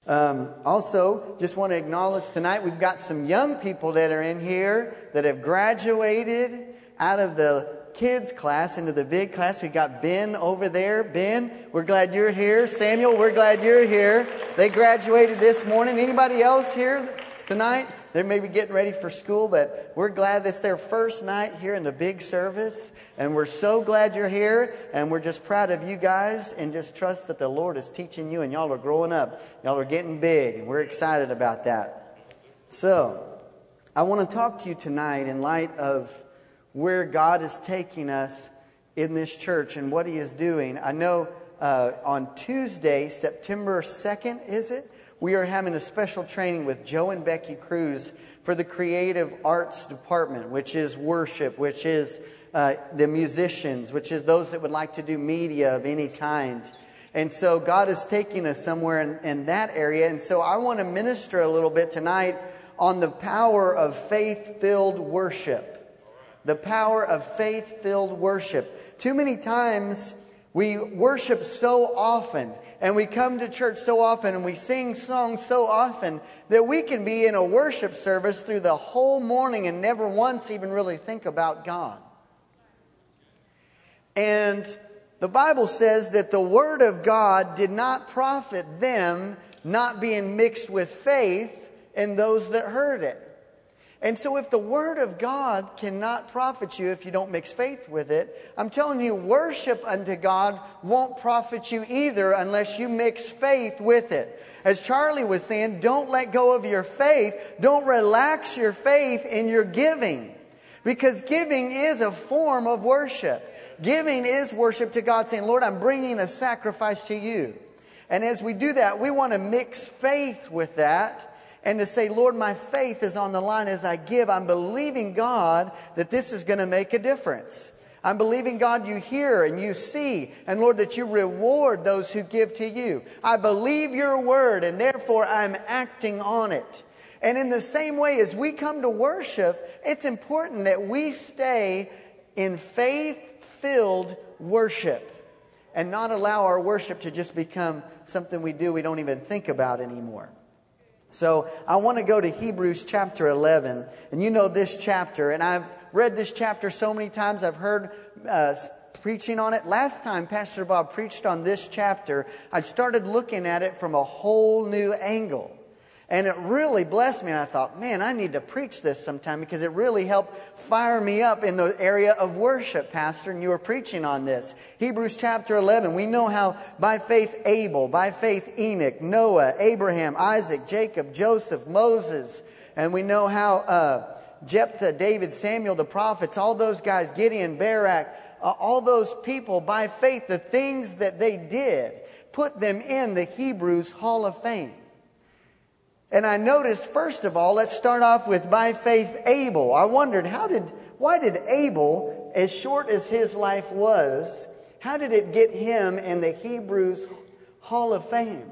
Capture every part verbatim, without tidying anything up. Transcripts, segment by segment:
Um, also, just want to acknowledge tonight we've got some young people that are in here that have graduated out of the kids class into the big class. We got Ben over there. Ben, we're glad you're here. Samuel, we're glad you're here. They graduated this morning. Anybody else here tonight? They're maybe getting ready for school, but we're glad it's their first night here in the big service. And we're so glad you're here. And we're just proud of you guys and just trust that the Lord is teaching you and y'all are growing up. Y'all are getting big. And we're excited about that. So, I want to talk to you tonight in light of where God is taking us in this church and what He is doing. I know uh, on Tuesday, September second, is it? We are having a special training with Joe and Becky Cruz for the Creative Arts Department, which is worship, which is uh, the musicians, which is those that would like to do media of any kind. And so God is taking us somewhere in, in that area. And so I want to minister a little bit tonight on the power of faith-filled worship. The power of faith-filled worship. Too many times we worship so often. And we come to church so often and we sing songs so often that we can be in a worship service through the whole morning and never once even really think about God. And the Bible says that the Word of God did not profit them, not being mixed with faith in those that heard it. And so if the Word of God cannot profit you if you don't mix faith with it, I'm telling you, worship unto God won't profit you either unless you mix faith with it. As Charlie was saying, don't let go of your faith. Don't relax your faith in your giving. Because giving is a form of worship. Giving is worship to God, saying, Lord, I'm bringing a sacrifice to you. And as we do that, we want to mix faith with that. And to say, Lord, my faith is on the line as I give. I'm believing, God, that this is going to make a difference. I'm believing, God, you hear and you see. And Lord, that you reward those who give to you. I believe your word and therefore I'm acting on it. And in the same way as we come to worship, it's important that we stay in faith-filled worship. And not allow our worship to just become something we do we don't even think about anymore. So I want to go to Hebrews chapter eleven. And you know this chapter. And I've read this chapter so many times. I've heard uh, preaching on it. Last time Pastor Bob preached on this chapter, I started looking at it from a whole new angle. And it really blessed me. And I thought, man, I need to preach this sometime because it really helped fire me up in the area of worship, Pastor. And you were preaching on this. Hebrews chapter eleven. We know how by faith Abel, by faith Enoch, Noah, Abraham, Isaac, Jacob, Joseph, Moses. And we know how uh, Jephthah, David, Samuel, the prophets, all those guys, Gideon, Barak, uh, all those people by faith, the things that they did, put them in the Hebrews Hall of Fame. And I noticed, first of all, let's start off with by faith Abel. I wondered, how did, why did Abel, as short as his life was, how did it get him in the Hebrews Hall of Fame?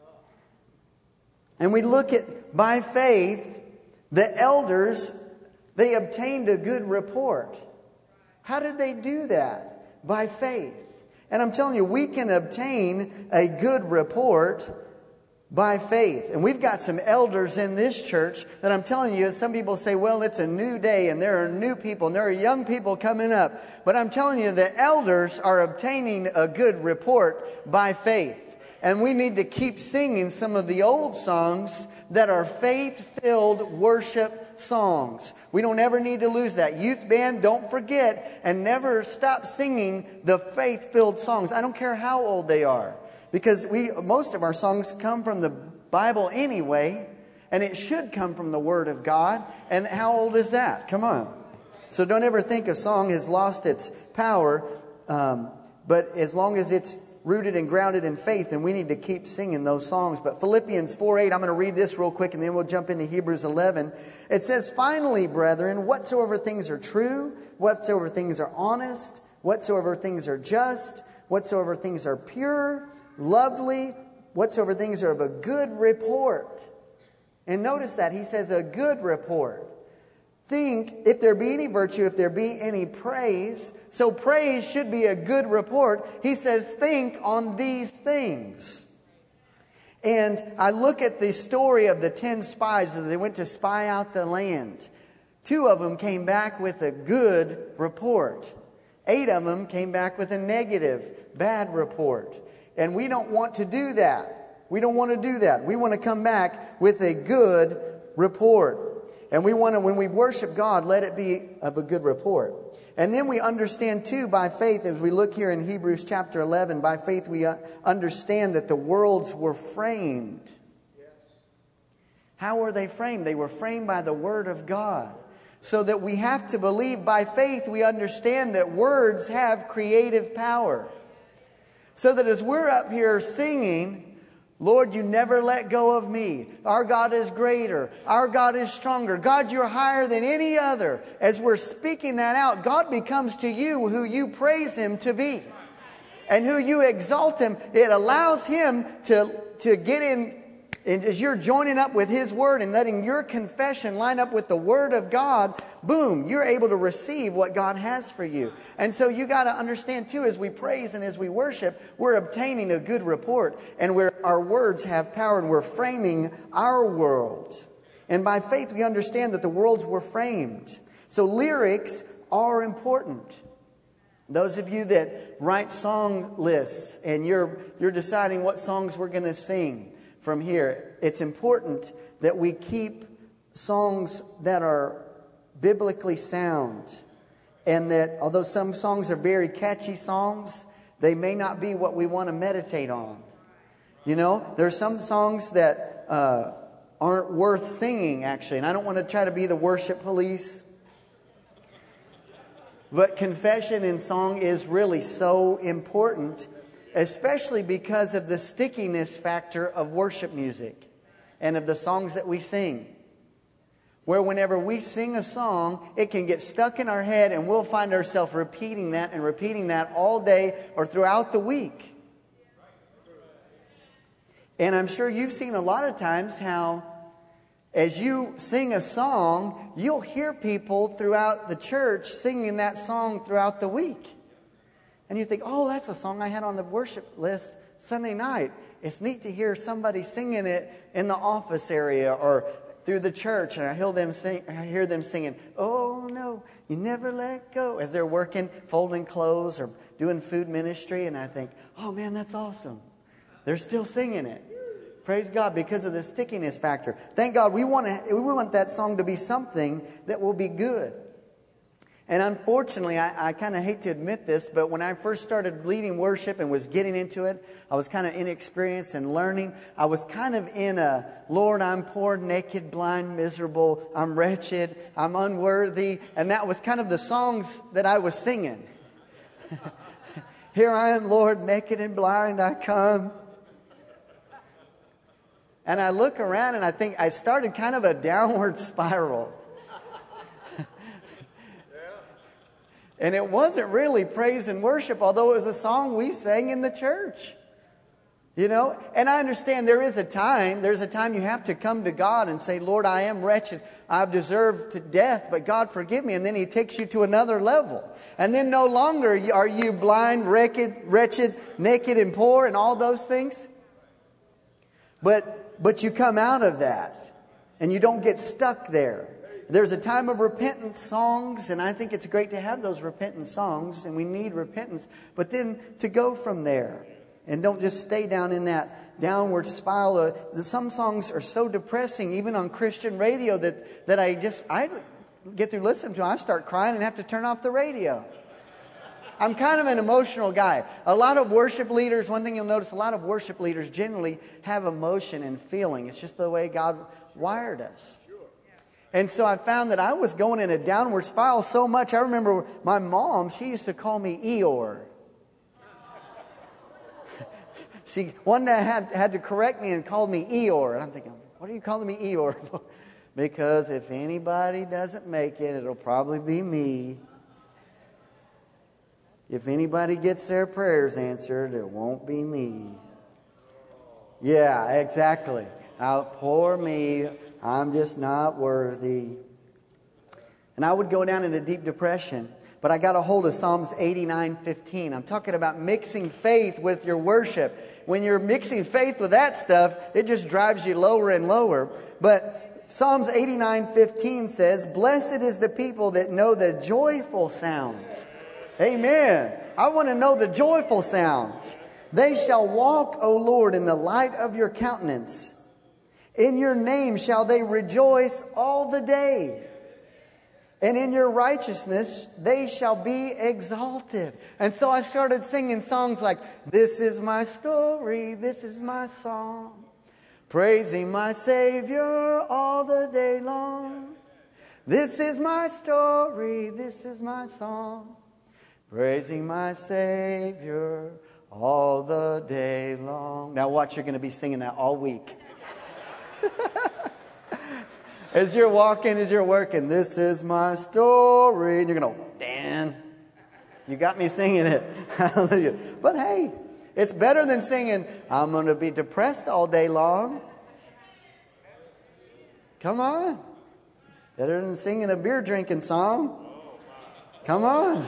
And we look at, by faith, the elders, they obtained a good report. How did they do that? By faith. And I'm telling you, we can obtain a good report by faith. And we've got some elders in this church that I'm telling you, some people say, well, it's a new day and there are new people and there are young people coming up. But I'm telling you, the elders are obtaining a good report by faith. And we need to keep singing some of the old songs that are faith-filled worship songs. We don't ever need to lose that. Youth band, don't forget and never stop singing the faith-filled songs. I don't care how old they are. Because we most of our songs come from the Bible anyway, and it should come from the Word of God. And how old is that? Come on. So don't ever think a song has lost its power, um, but as long as it's rooted and grounded in faith, and we need to keep singing those songs. But Philippians four eight, I'm going to read this real quick, and then we'll jump into Hebrews eleven. It says, finally, brethren, whatsoever things are true, whatsoever things are honest, whatsoever things are just, whatsoever things are pure, lovely, whatsoever things are of a good report. And notice that he says a good report. Think if there be any virtue, if there be any praise. So praise should be a good report. He says think on these things. And I look at the story of the ten spies as they went to spy out the land. Two of them came back with a good report. Eight of them came back with a negative, bad report. And we don't want to do that. We don't want to do that. We want to come back with a good report. And we want to, when we worship God, let it be of a good report. And then we understand too, by faith, as we look here in Hebrews chapter eleven, by faith we understand that the worlds were framed. How were they framed? They were framed by the Word of God. So that we have to believe by faith, we understand that words have creative power. So that as we're up here singing, Lord, you never let go of me. Our God is greater. Our God is stronger. God, you're higher than any other. As we're speaking that out, God becomes to you who you praise Him to be. And who you exalt Him. It allows Him to, to get in, and as you're joining up with His Word and letting your confession line up with the Word of God, boom, you're able to receive what God has for you. And so you got to understand too, as we praise and as we worship, we're obtaining a good report. And we're, our words have power and we're framing our world. And by faith we understand that the worlds were framed. So lyrics are important. Those of you that write song lists and you're, you're deciding what songs we're going to sing from here, it's important that we keep songs that are biblically sound. And that although some songs are very catchy songs, they may not be what we want to meditate on. You know, there are some songs that uh, aren't worth singing, actually. And I don't want to try to be the worship police. But confession in song is really so important, especially because of the stickiness factor of worship music and of the songs that we sing. Where whenever we sing a song, it can get stuck in our head and we'll find ourselves repeating that and repeating that all day or throughout the week. And I'm sure you've seen a lot of times how as you sing a song, you'll hear people throughout the church singing that song throughout the week. And you think, oh, that's a song I had on the worship list Sunday night. It's neat to hear somebody singing it in the office area or through the church. And I hear them sing, I hear them singing, oh, no, you never let go. As they're working, folding clothes or doing food ministry. And I think, oh, man, that's awesome. They're still singing it. Praise God, because of the stickiness factor. Thank God we want to, we want that song to be something that will be good. And unfortunately, I, I kind of hate to admit this, but when I first started leading worship and was getting into it, I was kind of inexperienced and learning. I was kind of in a, Lord, I'm poor, naked, blind, miserable, I'm wretched, I'm unworthy. And that was kind of the songs that I was singing. Here I am, Lord, naked and blind, I come. And I look around and I think I started kind of a downward spiral. And it wasn't really praise and worship, although it was a song we sang in the church. You know, and I understand there is a time, there's a time you have to come to God and say, Lord, I am wretched. I've deserved to death, but God forgive me. And then He takes you to another level. And then no longer are you blind, wretched, wretched, naked, and poor, and all those things. But, but you come out of that, and you don't get stuck there. There's a time of repentance songs, and I think it's great to have those repentance songs, and we need repentance. But then to go from there, and don't just stay down in that downward spiral. Some songs are so depressing, even on Christian radio, that, that I just, I get through listening to them, I start crying and have to turn off the radio. I'm kind of an emotional guy. A lot of worship leaders, one thing you'll notice, a lot of worship leaders generally have emotion and feeling. It's just the way God wired us. And so I found that I was going in a downward spiral so much. I remember my mom, she used to call me Eeyore. She one day had, had to correct me and called me Eeyore. And I'm thinking, what are you calling me Eeyore for? Because if anybody doesn't make it, it'll probably be me. If anybody gets their prayers answered, it won't be me. Yeah, exactly. Oh, poor me. I'm just not worthy. And I would go down in a deep depression. But I got a hold of Psalms eighty-nine fifteen. I'm talking about mixing faith with your worship. When you're mixing faith with that stuff, it just drives you lower and lower. But Psalms eighty-nine fifteen says, "Blessed is the people that know the joyful sounds." Amen. I want to know the joyful sounds. "They shall walk, O Lord, in the light of your countenance. In your name shall they rejoice all the day. And in your righteousness they shall be exalted." And so I started singing songs like, "This is my story, this is my song, praising my Savior all the day long. This is my story, this is my song, praising my Savior all the day long." Now watch, you're going to be singing that all week. As you're walking, as you're working, "This is my story." And you're going to go, "Dan, you got me singing it." Hallelujah. But hey, it's better than singing, "I'm going to be depressed all day long." Come on. Better than singing a beer drinking song. Come on.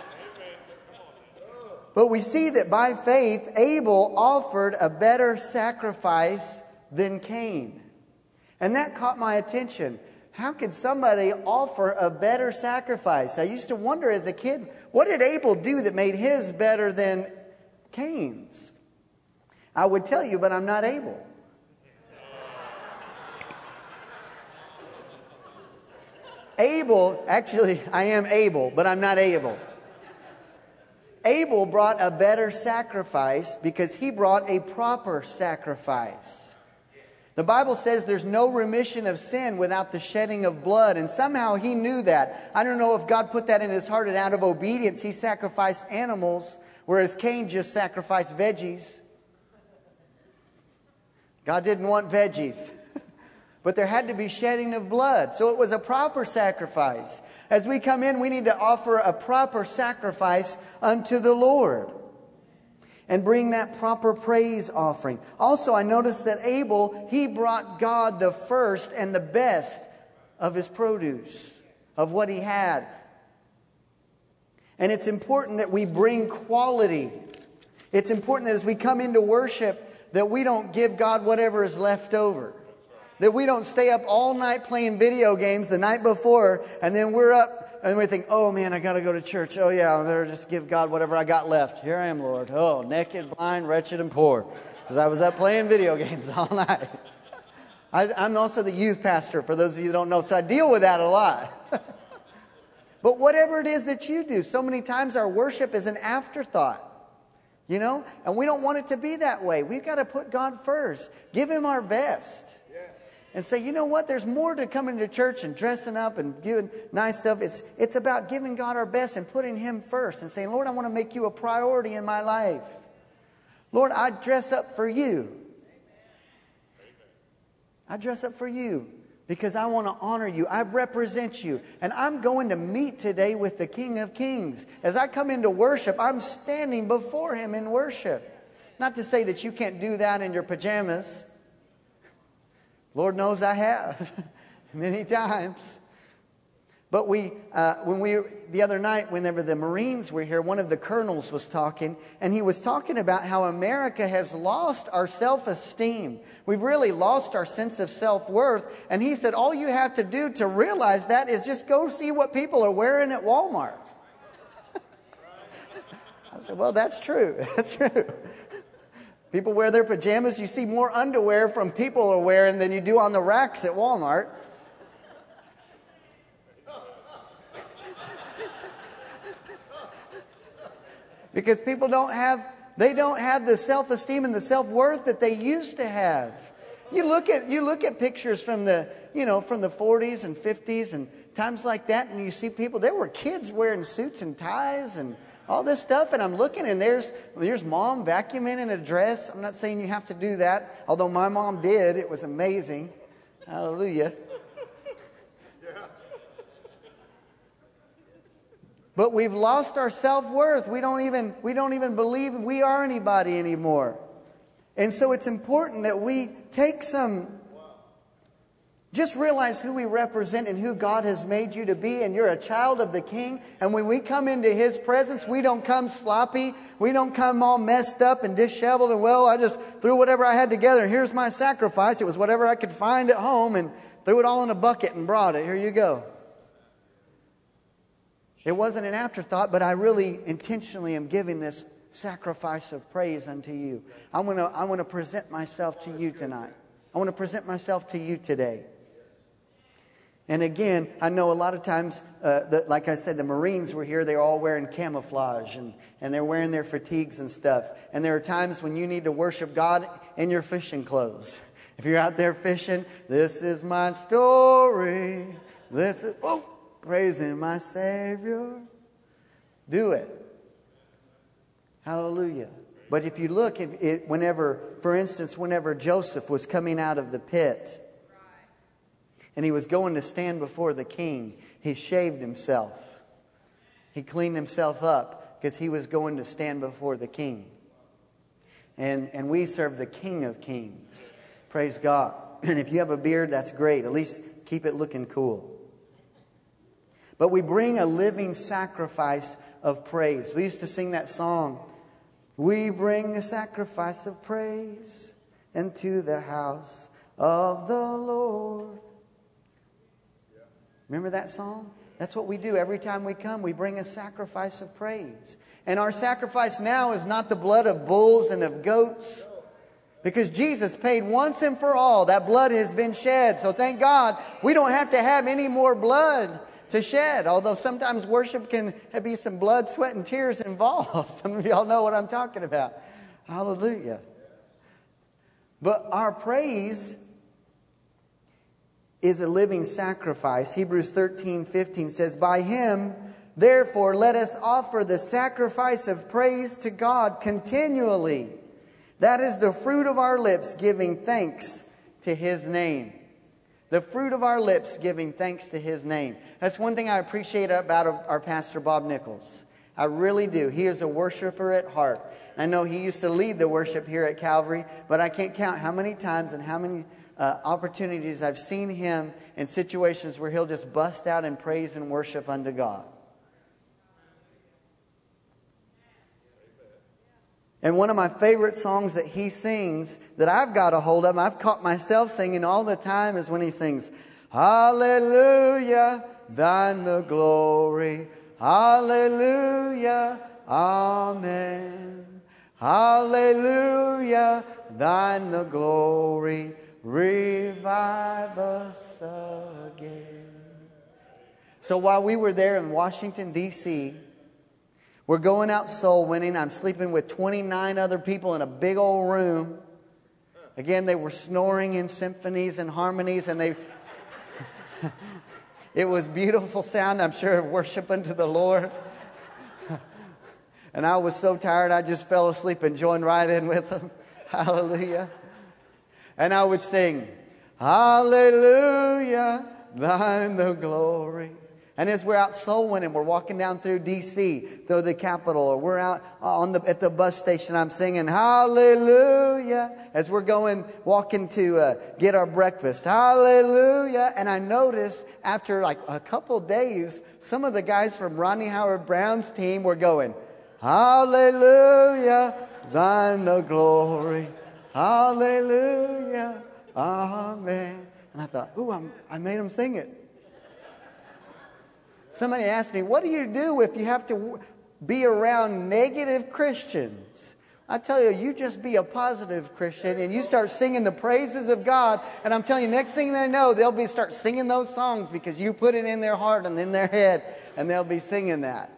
But we see that by faith, Abel offered a better sacrifice than Cain. And that caught my attention. How could somebody offer a better sacrifice? I used to wonder as a kid, what did Abel do that made his better than Cain's? I would tell you, but I'm not able. Abel, actually, I am able, but I'm not able. Abel brought a better sacrifice because he brought a proper sacrifice. The Bible says there's no remission of sin without the shedding of blood. And somehow he knew that. I don't know if God put that in his heart, and out of obedience he sacrificed animals, whereas Cain just sacrificed veggies. God didn't want veggies. But there had to be shedding of blood. So it was a proper sacrifice. As we come in, we need to offer a proper sacrifice unto the Lord. And bring that proper praise offering. Also, I noticed that Abel, he brought God the first and the best of his produce, of what he had. And it's important that we bring quality. It's important that as we come into worship, that we don't give God whatever is left over. That we don't stay up all night playing video games the night before, and then we're up and we think, "Oh man, I got to go to church. Oh yeah, I better just give God whatever I got left. Here I am, Lord. Oh, naked, blind, wretched, and poor. Because I was up playing video games all night." I, I'm also the youth pastor, for those of you who don't know, so I deal with that a lot. But whatever it is that you do, so many times our worship is an afterthought. You know? And we don't want it to be that way. We've got to put God first. Give Him our best. And say, you know what? There's more to coming to church and dressing up and giving nice stuff. It's, it's about giving God our best and putting Him first and saying, "Lord, I want to make you a priority in my life. Lord, I dress up for you. I dress up for you because I want to honor you. I represent you. And I'm going to meet today with the King of Kings. As I come into worship, I'm standing before Him in worship. Not to say that you can't do that in your pajamas. Lord knows I have many times. But we, uh, when we, the other night, whenever the Marines were here, one of the colonels was talking, and he was talking about how America has lost our self-esteem. We've really lost our sense of self-worth. And he said, all you have to do to realize that is just go see what people are wearing at Walmart. I said, well, that's true. That's true. People wear their pajamas. You see more underwear from people are wearing than you do on the racks at Walmart. Because people don't have, they don't have the self-esteem and the self-worth that they used to have. You look at, you look at pictures from the, you know, from the forties and fifties and times like that, and you see people, there were kids wearing suits and ties and all this stuff, and I'm looking, and there's there's mom vacuuming in a dress. I'm not saying you have to do that, although my mom did. It was amazing. Hallelujah. But we've lost our self-worth. We don't even we don't even believe we are anybody anymore. And so it's important that we take some Just realize who we represent and who God has made you to be, and you're a child of the King. And when we come into His presence, we don't come sloppy. We don't come all messed up and disheveled and, well, I just threw whatever I had together and here's my sacrifice. It was whatever I could find at home and threw it all in a bucket and brought it. Here you go. It wasn't an afterthought, but I really intentionally am giving this sacrifice of praise unto you. I want to I want to present myself to you tonight. I want to present myself to you today. And again, I know a lot of times, uh, the, like I said, the Marines were here. They're all wearing camouflage and, and they're wearing their fatigues and stuff. And there are times when you need to worship God in your fishing clothes. If you're out there fishing, this is my story. This is, oh, praising my Savior. Do it. Hallelujah. But if you look, if it, whenever, for instance, whenever Joseph was coming out of the pit, and he was going to stand before the king, he shaved himself. He cleaned himself up because he was going to stand before the king. And, and we serve the King of Kings. Praise God. And if you have a beard, that's great. At least keep it looking cool. But we bring a living sacrifice of praise. We used to sing that song. We bring a sacrifice of praise into the house of the Lord. Remember that song? That's what we do every time we come. We bring a sacrifice of praise. And our sacrifice now is not the blood of bulls and of goats. Because Jesus paid once and for all. That blood has been shed. So thank God we don't have to have any more blood to shed. Although sometimes worship can be some blood, sweat, and tears involved. Some of y'all know what I'm talking about. Hallelujah. But our praise is a living sacrifice. Hebrews thirteen fifteen says, by Him, therefore, let us offer the sacrifice of praise to God continually. That is the fruit of our lips, giving thanks to His name. The fruit of our lips, giving thanks to His name. That's one thing I appreciate about our pastor, Bob Nichols. I really do. He is a worshiper at heart. I know he used to lead the worship here at Calvary, but I can't count how many times and how many uh, opportunities I've seen him in situations where he'll just bust out in praise and worship unto God. And one of my favorite songs that he sings that I've got a hold of, I've caught myself singing all the time, is when he sings, Hallelujah, thine the glory. Hallelujah, amen. Hallelujah, thine the glory. Revive us again. So while we were there in Washington, D C, we're going out soul winning. I'm sleeping with twenty-nine other people in a big old room. Again, they were snoring in symphonies and harmonies, and they it was beautiful sound, I'm sure, of worship unto the Lord. And I was so tired, I just fell asleep and joined right in with them. Hallelujah. And I would sing, Hallelujah, thine the glory. And as we're out soul winning, we're walking down through D C, through the Capitol, or we're out on the at the bus station, I'm singing Hallelujah as we're going, walking to uh, get our breakfast. Hallelujah. And I noticed after like a couple days, some of the guys from Rodney Howard Brown's team were going, Hallelujah, thine the glory. Hallelujah, amen. And I thought, ooh, I'm, I made them sing it. Somebody asked me, what do you do if you have to be around negative Christians? I tell you, you just be a positive Christian and you start singing the praises of God. And I'm telling you, next thing they know, they'll be start singing those songs because you put it in their heart and in their head, and they'll be singing that.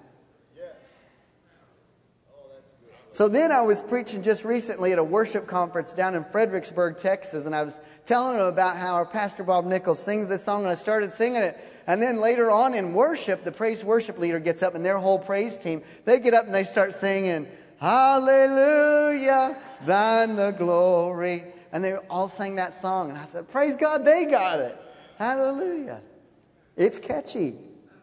So then I was preaching just recently at a worship conference down in Fredericksburg, Texas, and I was telling them about how our pastor Bob Nichols sings this song, and I started singing it. And then later on in worship, the praise worship leader gets up, and their whole praise team, they get up and they start singing, Hallelujah, thine the glory. And they all sang that song. And I said, praise God, they got it. Hallelujah. It's catchy.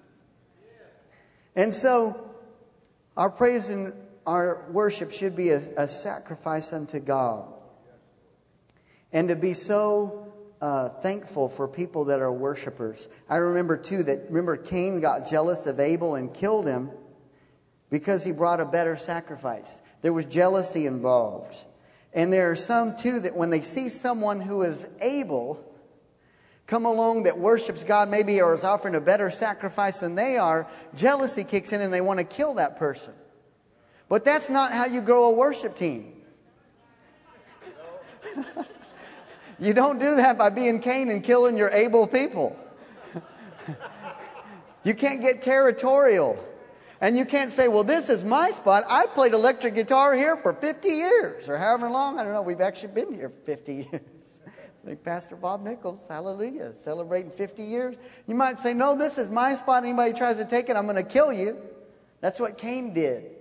And so our praise and our worship should be a, a sacrifice unto God. And to be so uh, thankful for people that are worshipers. I remember too that, remember Cain got jealous of Abel and killed him because he brought a better sacrifice. There was jealousy involved. And there are some too that when they see someone who is able come along that worships God maybe or is offering a better sacrifice than they are, jealousy kicks in and they want to kill that person. But that's not how you grow a worship team. You don't do that by being Cain and killing your able people. You can't get territorial. And you can't say, well, this is my spot. I played electric guitar here for fifty years or however long. I don't know. We've actually been here fifty years. Like Pastor Bob Nichols, hallelujah, celebrating fifty years. You might say, no, this is my spot. Anybody tries to take it, I'm going to kill you. That's what Cain did.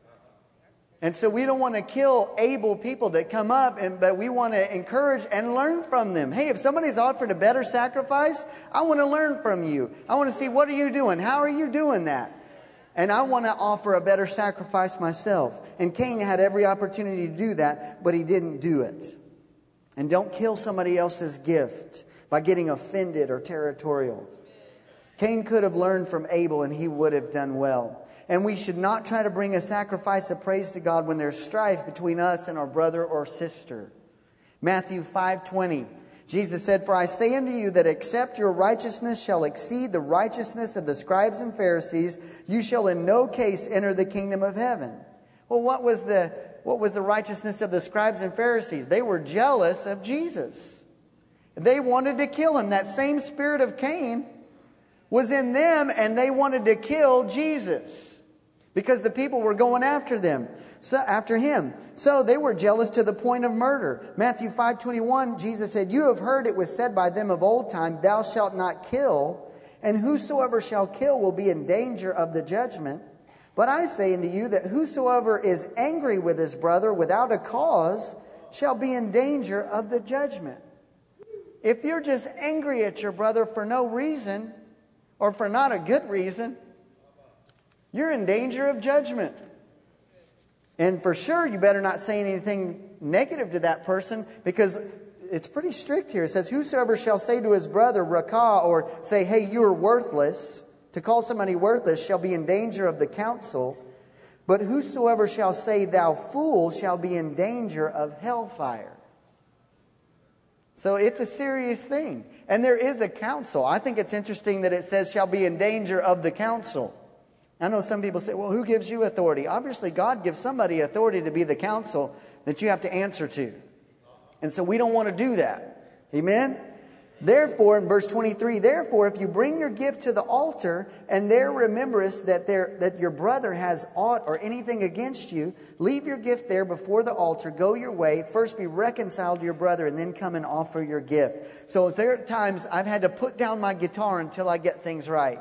And so we don't want to kill able people that come up, and but we want to encourage and learn from them. Hey, if somebody's offering a better sacrifice, I want to learn from you. I want to see, what are you doing? How are you doing that? And I want to offer a better sacrifice myself. And Cain had every opportunity to do that, but he didn't do it. And don't kill somebody else's gift by getting offended or territorial. Cain could have learned from Abel, and he would have done well. And we should not try to bring a sacrifice of praise to God when there's strife between us and our brother or sister. Matthew five twenty. Jesus said, for I say unto you that except your righteousness shall exceed the righteousness of the scribes and Pharisees, you shall in no case enter the kingdom of heaven. Well, what was the, what was the righteousness of the scribes and Pharisees? They were jealous of Jesus. They wanted to kill him. That same spirit of Cain was in them, and they wanted to kill Jesus because the people were going after them, so after him. So they were jealous to the point of murder. Matthew five twenty-one, Jesus said, you have heard it was said by them of old time, thou shalt not kill, and whosoever shall kill will be in danger of the judgment. But I say unto you that whosoever is angry with his brother without a cause shall be in danger of the judgment. If you're just angry at your brother for no reason, or for not a good reason, you're in danger of judgment. And for sure, you better not say anything negative to that person, because it's pretty strict here. It says, whosoever shall say to his brother, Rakah, or say, hey, you're worthless, to call somebody worthless, shall be in danger of the council. But whosoever shall say, thou fool, shall be in danger of hellfire. So it's a serious thing. And there is a council. I think it's interesting that it says shall be in danger of the council. I know some people say, well, who gives you authority? Obviously, God gives somebody authority to be the council that you have to answer to. And so we don't want to do that. Amen? Therefore, in verse twenty-three, therefore, if you bring your gift to the altar, and there rememberest that there that your brother has aught or anything against you, leave your gift there before the altar, go your way, first be reconciled to your brother, and then come and offer your gift. So there are times I've had to put down my guitar until I get things right.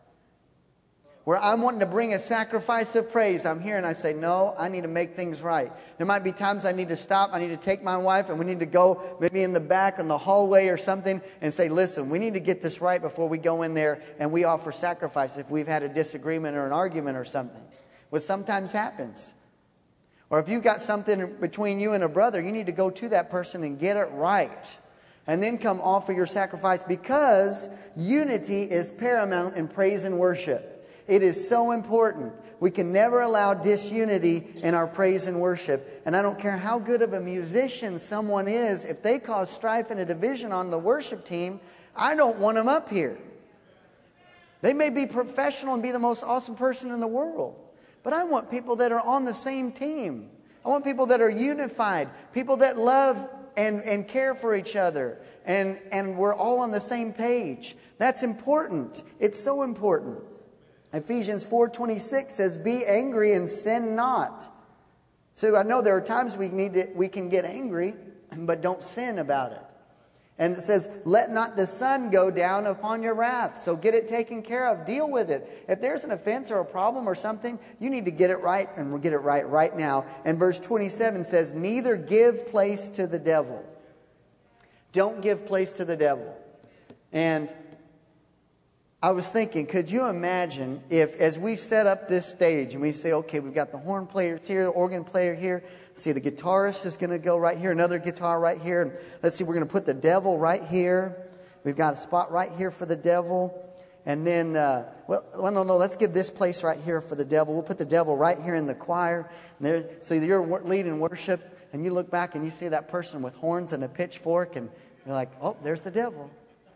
Where I'm wanting to bring a sacrifice of praise, I'm here and I say, no, I need to make things right. There might be times I need to stop. I need to take my wife and we need to go maybe in the back in the hallway or something and say, listen, we need to get this right before we go in there and we offer sacrifice if we've had a disagreement or an argument or something. What sometimes happens. Or if you've got something between you and a brother, you need to go to that person and get it right. And then come offer your sacrifice, because unity is paramount in praise and worship. It is so important. We can never allow disunity in our praise and worship. And I don't care how good of a musician someone is, if they cause strife and a division on the worship team, I don't want them up here. They may be professional and be the most awesome person in the world, but I want people that are on the same team. I want people that are unified, people that love and, and care for each other, and, and we're all on the same page. That's important. It's so important. Ephesians four twenty-six says, be angry and sin not. So I know there are times we need to, we can get angry, but don't sin about it. And it says, let not the sun go down upon your wrath. So get it taken care of. Deal with it. If there's an offense or a problem or something, you need to get it right, and we'll get it right right now. And verse twenty-seven says, neither give place to the devil. Don't give place to the devil. And I was thinking, could you imagine if, as we set up this stage and we say, okay, we've got the horn players here, the organ player here. See, the guitarist is going to go right here, another guitar right here. And let's see, we're going to put the devil right here. We've got a spot right here for the devil. And then, uh, well, well, no, no, let's give this place right here for the devil. We'll put the devil right here in the choir. And there, so you're leading worship, and you look back and you see that person with horns and a pitchfork, and you're like, oh, there's the devil.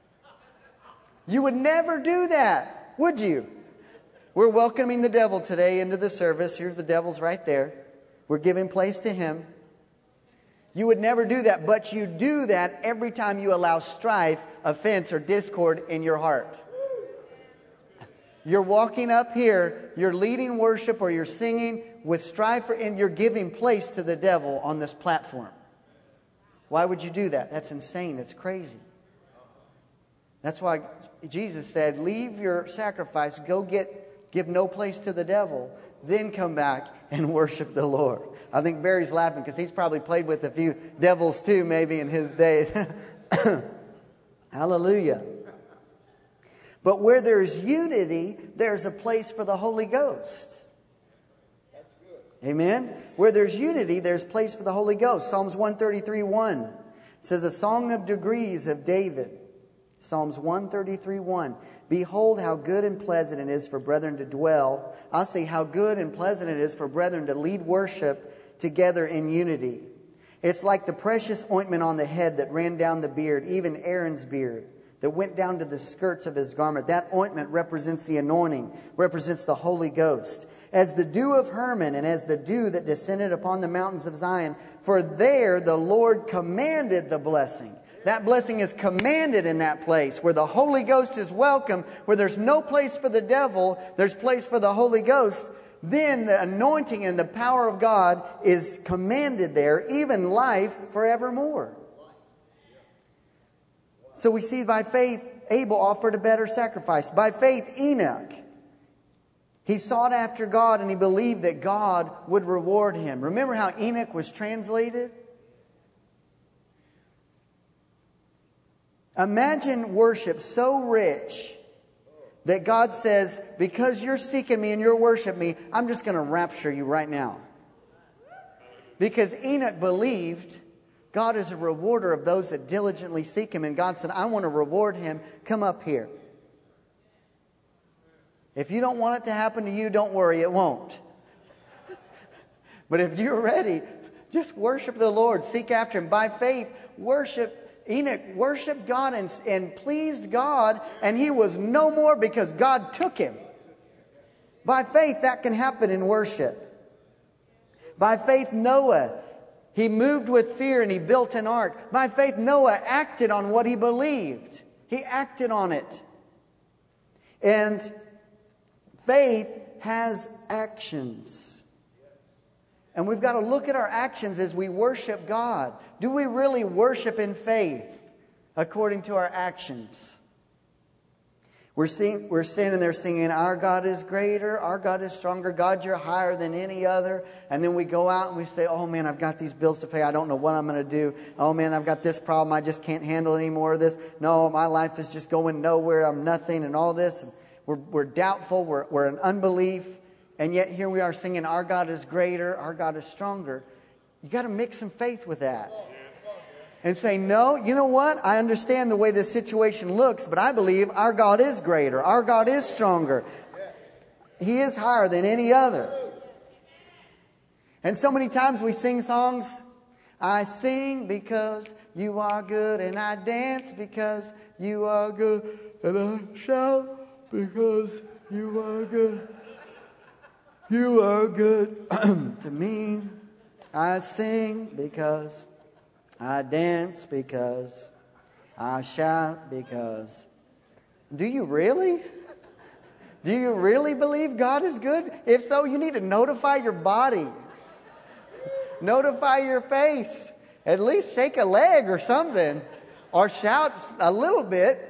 You would never do that, would you? We're welcoming the devil today into the service. Here's the devil's right there. We're giving place to him. You would never do that, but you do that every time you allow strife, offense, or discord in your heart. You're walking up here, you're leading worship, or you're singing with strife, and you're giving place to the devil on this platform. Why would you do that? That's insane. It's crazy. That's why Jesus said, leave your sacrifice, go get, give no place to the devil, then come back and worship the Lord. I think Barry's laughing because he's probably played with a few devils too, maybe in his day. Hallelujah. But where there's unity, there's a place for the Holy Ghost. That's good. Amen. Where there's unity, there's place for the Holy Ghost. Psalms one thirty-three one says, a song of degrees of David. Psalms one thirty-three one. Behold how good and pleasant it is for brethren to dwell. I'll say how good and pleasant it is for brethren to lead worship together in unity. It's like the precious ointment on the head that ran down the beard, even Aaron's beard, that went down to the skirts of his garment. That ointment represents the anointing, represents the Holy Ghost. As the dew of Hermon, and as the dew that descended upon the mountains of Zion, for there the Lord commanded the blessing. That blessing is commanded in that place where the Holy Ghost is welcome, where there's no place for the devil, there's place for the Holy Ghost. Then the anointing and the power of God is commanded there, even life forevermore. So we see by faith, Abel offered a better sacrifice. By faith, Enoch, he sought after God and he believed that God would reward him. Remember how Enoch was translated? Imagine worship so rich that God says, because you're seeking me and you're worshiping me, I'm just going to rapture you right now. Because Enoch believed God is a rewarder of those that diligently seek him. And God said, I want to reward him. Come up here. If you don't want it to happen to you, don't worry, it won't. But if you're ready, just worship the Lord. Seek after him. By faith, worship. Enoch worshiped God and, and pleased God, and he was no more because God took him. By faith, that can happen in worship. By faith, Noah, he moved with fear and he built an ark. By faith, Noah acted on what he believed. He acted on it. And faith has actions. And we've got to look at our actions as we worship God. Do we really worship in faith according to our actions? We're, sing, we're standing there singing, our God is greater, our God is stronger, God, you're higher than any other. And then we go out and we say, oh man, I've got these bills to pay. I don't know what I'm going to do. Oh man, I've got this problem. I just can't handle any more of this. No, my life is just going nowhere. I'm nothing and all this. We're, we're doubtful. We're, we're in unbelief. And yet here we are singing, our God is greater, our God is stronger. You got to mix some faith with that. And say, no, you know what? I understand the way this situation looks, but I believe our God is greater. Our God is stronger. He is higher than any other. And so many times we sing songs. I sing because you are good, and I dance because you are good, and I shout because you are good. You are good to me. I sing because I dance because I shout because. Do you really? Do you really believe God is good? If so, you need to notify your body. Notify your face. At least shake a leg or something. Or shout a little bit.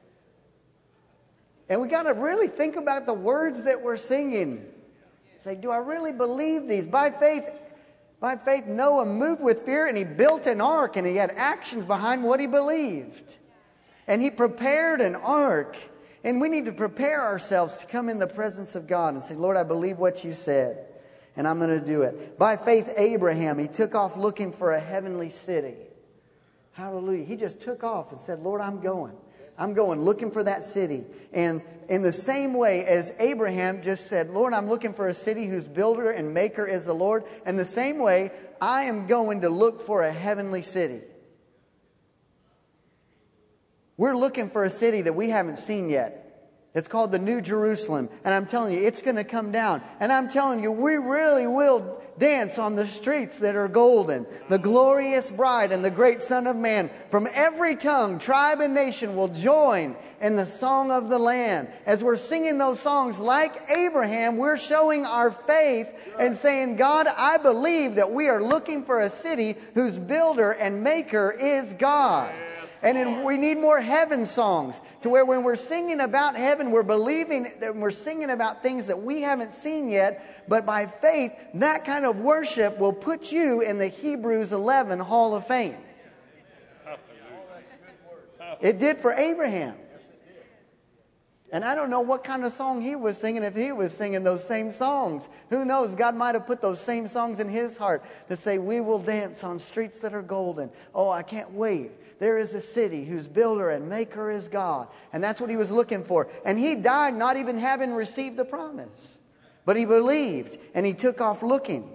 And we got to really think about the words that we're singing. Say, do I really believe these? By faith, by faith, Noah moved with fear and he built an ark and he had actions behind what he believed. And he prepared an ark. And we need to prepare ourselves to come in the presence of God and say, Lord, I believe what you said, and I'm going to do it. By faith, Abraham, he took off looking for a heavenly city. Hallelujah. He just took off and said, Lord, I'm going. I'm going looking for that city. And in the same way as Abraham just said, Lord, I'm looking for a city whose builder and maker is the Lord. In the same way, I am going to look for a heavenly city. We're looking for a city that we haven't seen yet. It's called the New Jerusalem. And I'm telling you, it's going to come down. And I'm telling you, we really will dance on the streets that are golden. The glorious bride and the great Son of Man from every tongue, tribe, and nation will join in the song of the Lamb. As we're singing those songs like Abraham, we're showing our faith and saying, God, I believe that we are looking for a city whose builder and maker is God. And then we need more heaven songs to where when we're singing about heaven, we're believing that we're singing about things that we haven't seen yet. But by faith, that kind of worship will put you in the Hebrews eleven Hall of Fame. It did for Abraham. And I don't know what kind of song he was singing if he was singing those same songs. Who knows? God might have put those same songs in his heart to say, we will dance on streets that are golden. Oh, I can't wait. There is a city whose builder and maker is God. And that's what he was looking for. And he died not even having received the promise. But he believed and he took off looking.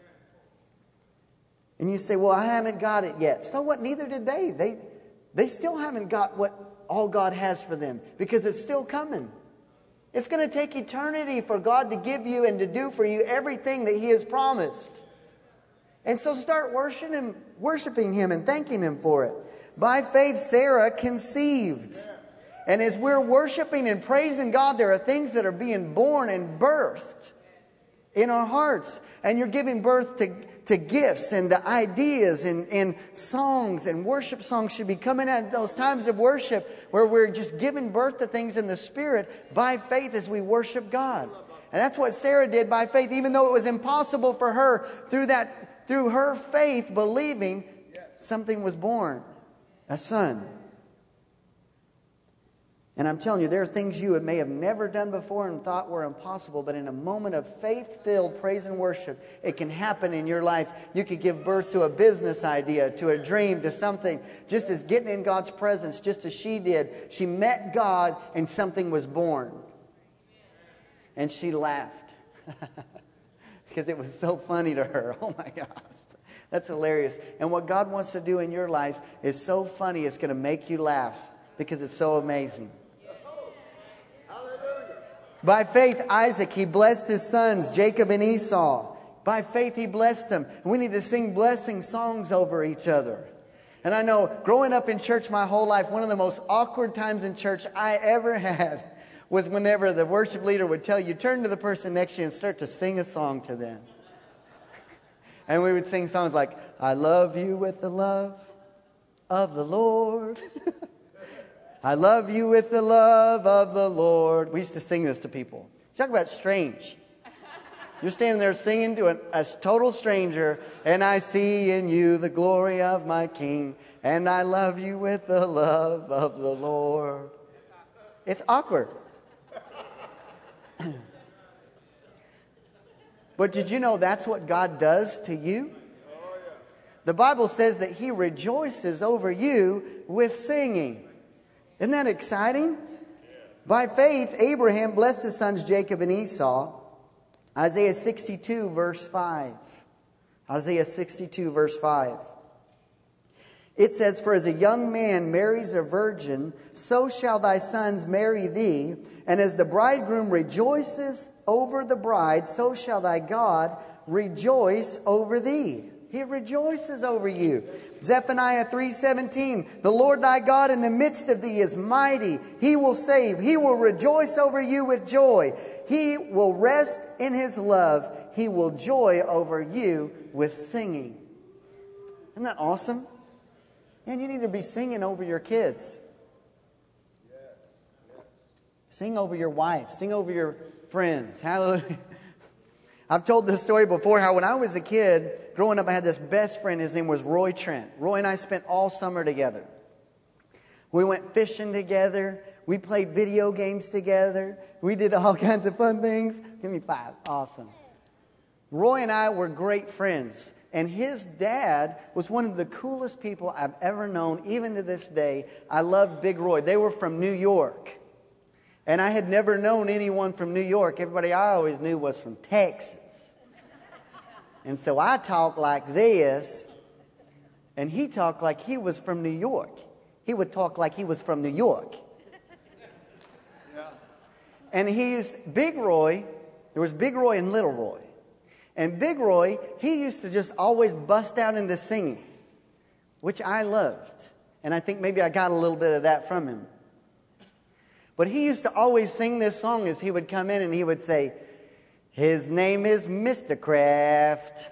And you say, well, I haven't got it yet. So what? Neither did they. They, they still haven't got what all God has for them because it's still coming. It's going to take eternity for God to give you and to do for you everything that he has promised. And so start worshiping him, worshiping him and thanking him for it. By faith, Sarah conceived. And as we're worshiping and praising God, there are things that are being born and birthed in our hearts. And you're giving birth to, to gifts and to ideas and, and songs. And worship songs should be coming at those times of worship where we're just giving birth to things in the Spirit by faith as we worship God. And that's what Sarah did by faith, even though it was impossible for her through that, through her faith believing, something was born. A son. And I'm telling you, there are things you may have never done before and thought were impossible, but in a moment of faith-filled praise and worship, it can happen in your life. You could give birth to a business idea, to a dream, to something, just as getting in God's presence, just as she did. She met God and something was born. And she laughed. Because it was so funny to her. Oh my gosh. That's hilarious. And what God wants to do in your life is so funny, it's going to make you laugh because it's so amazing. By faith, Isaac, he blessed his sons, Jacob and Esau. By faith, he blessed them. We need to sing blessing songs over each other. And I know, growing up in church my whole life, one of the most awkward times in church I ever had was whenever the worship leader would tell you, turn to the person next to you and start to sing a song to them. And we would sing songs like, I love you with the love of the Lord. I love you with the love of the Lord. We used to sing this to people. Talk about strange. You're standing there singing to a, a total stranger, and I see in you the glory of my King, and I love you with the love of the Lord. It's awkward. But did you know that's what God does to you? The Bible says that he rejoices over you with singing. Isn't that exciting? By faith, Abraham blessed his sons Jacob and Esau. Isaiah sixty-two, verse five. Isaiah sixty-two, verse five. It says, for as a young man marries a virgin, so shall thy sons marry thee. And as the bridegroom rejoices over the bride, so shall thy God rejoice over thee. He rejoices over you. Zephaniah three seventeen. The Lord thy God in the midst of thee is mighty. He will save. He will rejoice over you with joy. He will rest in his love. He will joy over you with singing. Isn't that awesome? Man, you need to be singing over your kids. Sing over your wife. Sing over your friends. Hallelujah. I've told this story before, how when I was a kid, growing up, I had this best friend. His name was Roy Trent. Roy and I spent all summer together. We went fishing together. We played video games together. We did all kinds of fun things. Give me five. Awesome. Roy and I were great friends. And his dad was one of the coolest people I've ever known, even to this day. I love Big Roy. They were from New York. And I had never known anyone from New York. Everybody I always knew was from Texas. And so I talked like this, and he talked like he was from New York. He would talk like he was from New York. Yeah. And he's Big Roy. There was Big Roy and Little Roy. And Big Roy, he used to just always bust out into singing, which I loved. And I think maybe I got a little bit of that from him. But he used to always sing this song as he would come in, and he would say, "His name is Mister Kraft."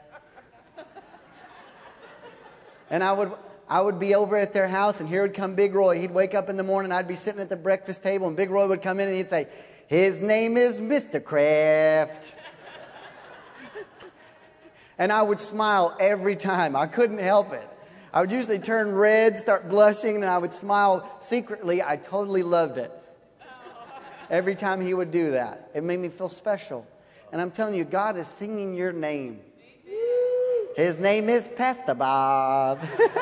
And I would I would be over at their house, and here would come Big Roy. He'd wake up in the morning, I'd be sitting at the breakfast table, and Big Roy would come in and he'd say, "His name is Mister Kraft." And I would smile every time. I couldn't help it. I would usually turn red, start blushing, and I would smile secretly. I totally loved it. Every time he would do that. It made me feel special. And I'm telling you, God is singing your name. His name is Pastor Bob.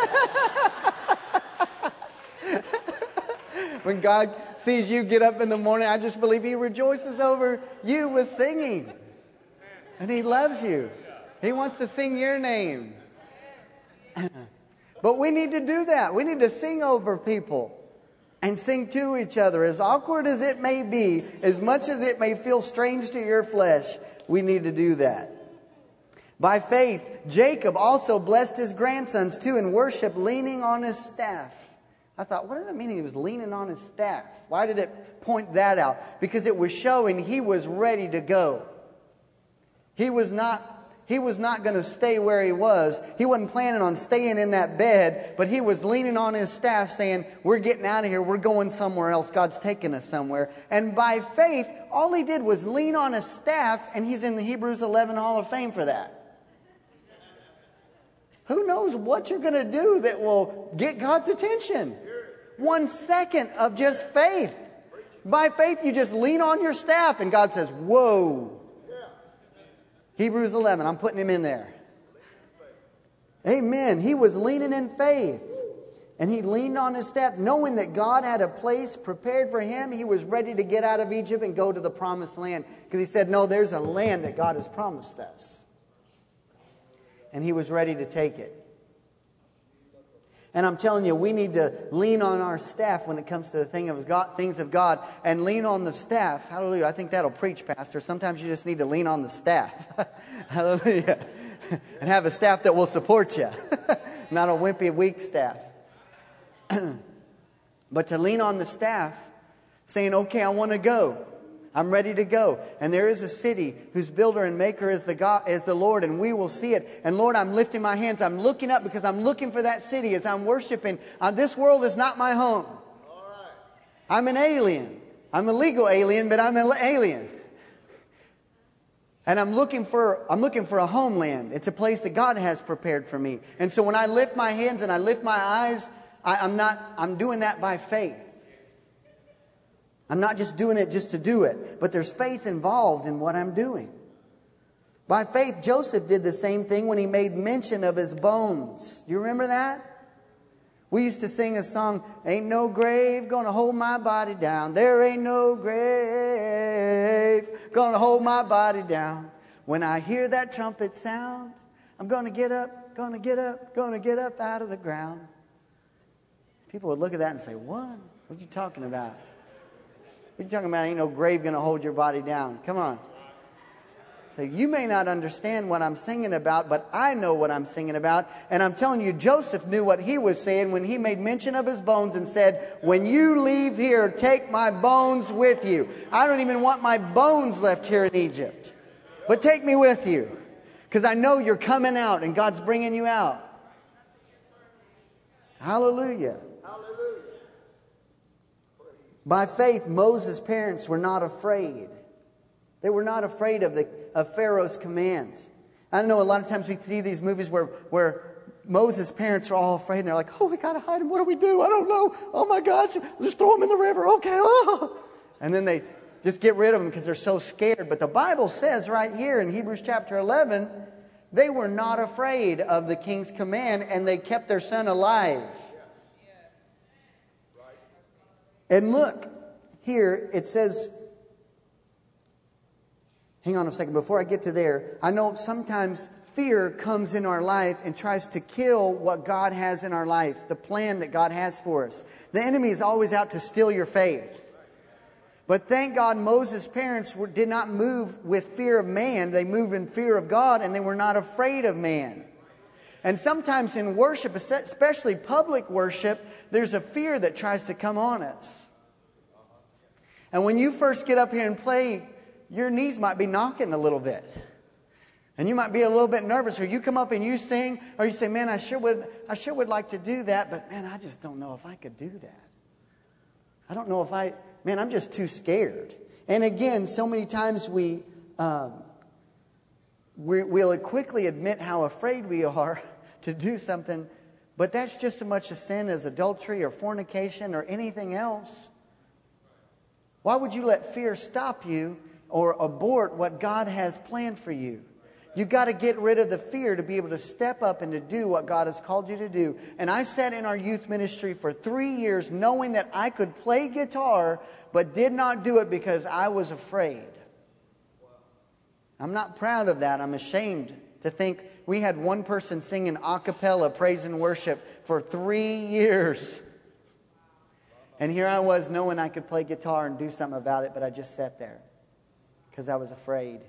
When God sees you get up in the morning, I just believe He rejoices over you with singing. And He loves you. He wants to sing your name. But we need to do that. We need to sing over people and sing to each other. As awkward as it may be, as much as it may feel strange to your flesh, we need to do that. By faith, Jacob also blessed his grandsons too in worship, leaning on his staff. I thought, what does that mean he was leaning on his staff? Why did it point that out? Because it was showing he was ready to go. He was not He was not going to stay where he was. He wasn't planning on staying in that bed, but he was leaning on his staff saying, we're getting out of here. We're going somewhere else. God's taking us somewhere. And by faith, all he did was lean on his staff, and he's in the Hebrews eleven Hall of Fame for that. Who knows what you're going to do that will get God's attention? One second of just faith. By faith, you just lean on your staff, and God says, whoa. Hebrews eleven, I'm putting him in there. Amen. He was leaning in faith. And he leaned on his staff, knowing that God had a place prepared for him. He was ready to get out of Egypt and go to the promised land. Because he said, no, there's a land that God has promised us. And he was ready to take it. And I'm telling you, we need to lean on our staff when it comes to the thing of God, things of God. And lean on the staff. Hallelujah. I think that'll preach, Pastor. Sometimes you just need to lean on the staff. Hallelujah. And have a staff that will support you. Not a wimpy, weak staff. But to lean on the staff, saying, okay, I want to go. I'm ready to go. And there is a city whose builder and maker is the God, is the Lord, and we will see it. And Lord, I'm lifting my hands. I'm looking up because I'm looking for that city as I'm worshiping. Uh, this world is not my home. All right. I'm an alien. I'm a legal alien, but I'm an alien. And I'm looking for I'm looking for a homeland. It's a place that God has prepared for me. And so when I lift my hands and I lift my eyes, I, I'm not I'm doing that by faith. I'm not just doing it just to do it, but there's faith involved in what I'm doing. By faith, Joseph did the same thing when he made mention of his bones. Do you remember that? We used to sing a song, ain't no grave gonna hold my body down. There ain't no grave gonna hold my body down. When I hear that trumpet sound, I'm gonna get up, gonna get up, gonna get up out of the ground. People would look at that and say, what? What are you talking about? What are you talking about? Ain't no grave going to hold your body down. Come on. So you may not understand what I'm singing about, but I know what I'm singing about. And I'm telling you, Joseph knew what he was saying when he made mention of his bones and said, when you leave here, take my bones with you. I don't even want my bones left here in Egypt. But take me with you. Because I know you're coming out and God's bringing you out. Hallelujah. By faith, Moses' parents were not afraid. They were not afraid of the of Pharaoh's commands. I know a lot of times we see these movies where, where Moses' parents are all afraid. And they're like, oh, we got to hide him. What do we do? I don't know. Oh, my gosh. Just throw him in the river. Okay. Oh. And then they just get rid of him because they're so scared. But the Bible says right here in Hebrews chapter eleven, they were not afraid of the king's command, and they kept their son alive. And look, here it says, hang on a second, before I get to there, I know sometimes fear comes in our life and tries to kill what God has in our life, the plan that God has for us. The enemy is always out to steal your faith. But thank God Moses' parents were, did not move with fear of man. They moved in fear of God, and they were not afraid of man. And sometimes in worship, especially public worship, there's a fear that tries to come on us. And when you first get up here and play, your knees might be knocking a little bit. And you might be a little bit nervous. Or you come up and you sing, or you say, man, I sure would, I sure would like to do that, but man, I just don't know if I could do that. I don't know if I... Man, I'm just too scared. And again, so many times we, um, we, we'll quickly admit how afraid we are to do something, but that's just as much a sin as adultery or fornication or anything else. Why would you let fear stop you or abort what God has planned for you? You've got to get rid of the fear to be able to step up and to do what God has called you to do. And I sat in our youth ministry for three years knowing that I could play guitar, but did not do it because I was afraid. I'm not proud of that. I'm ashamed to think we had one person singing a cappella praise and worship for three years. And here I was knowing I could play guitar and do something about it, but I just sat there because I was afraid.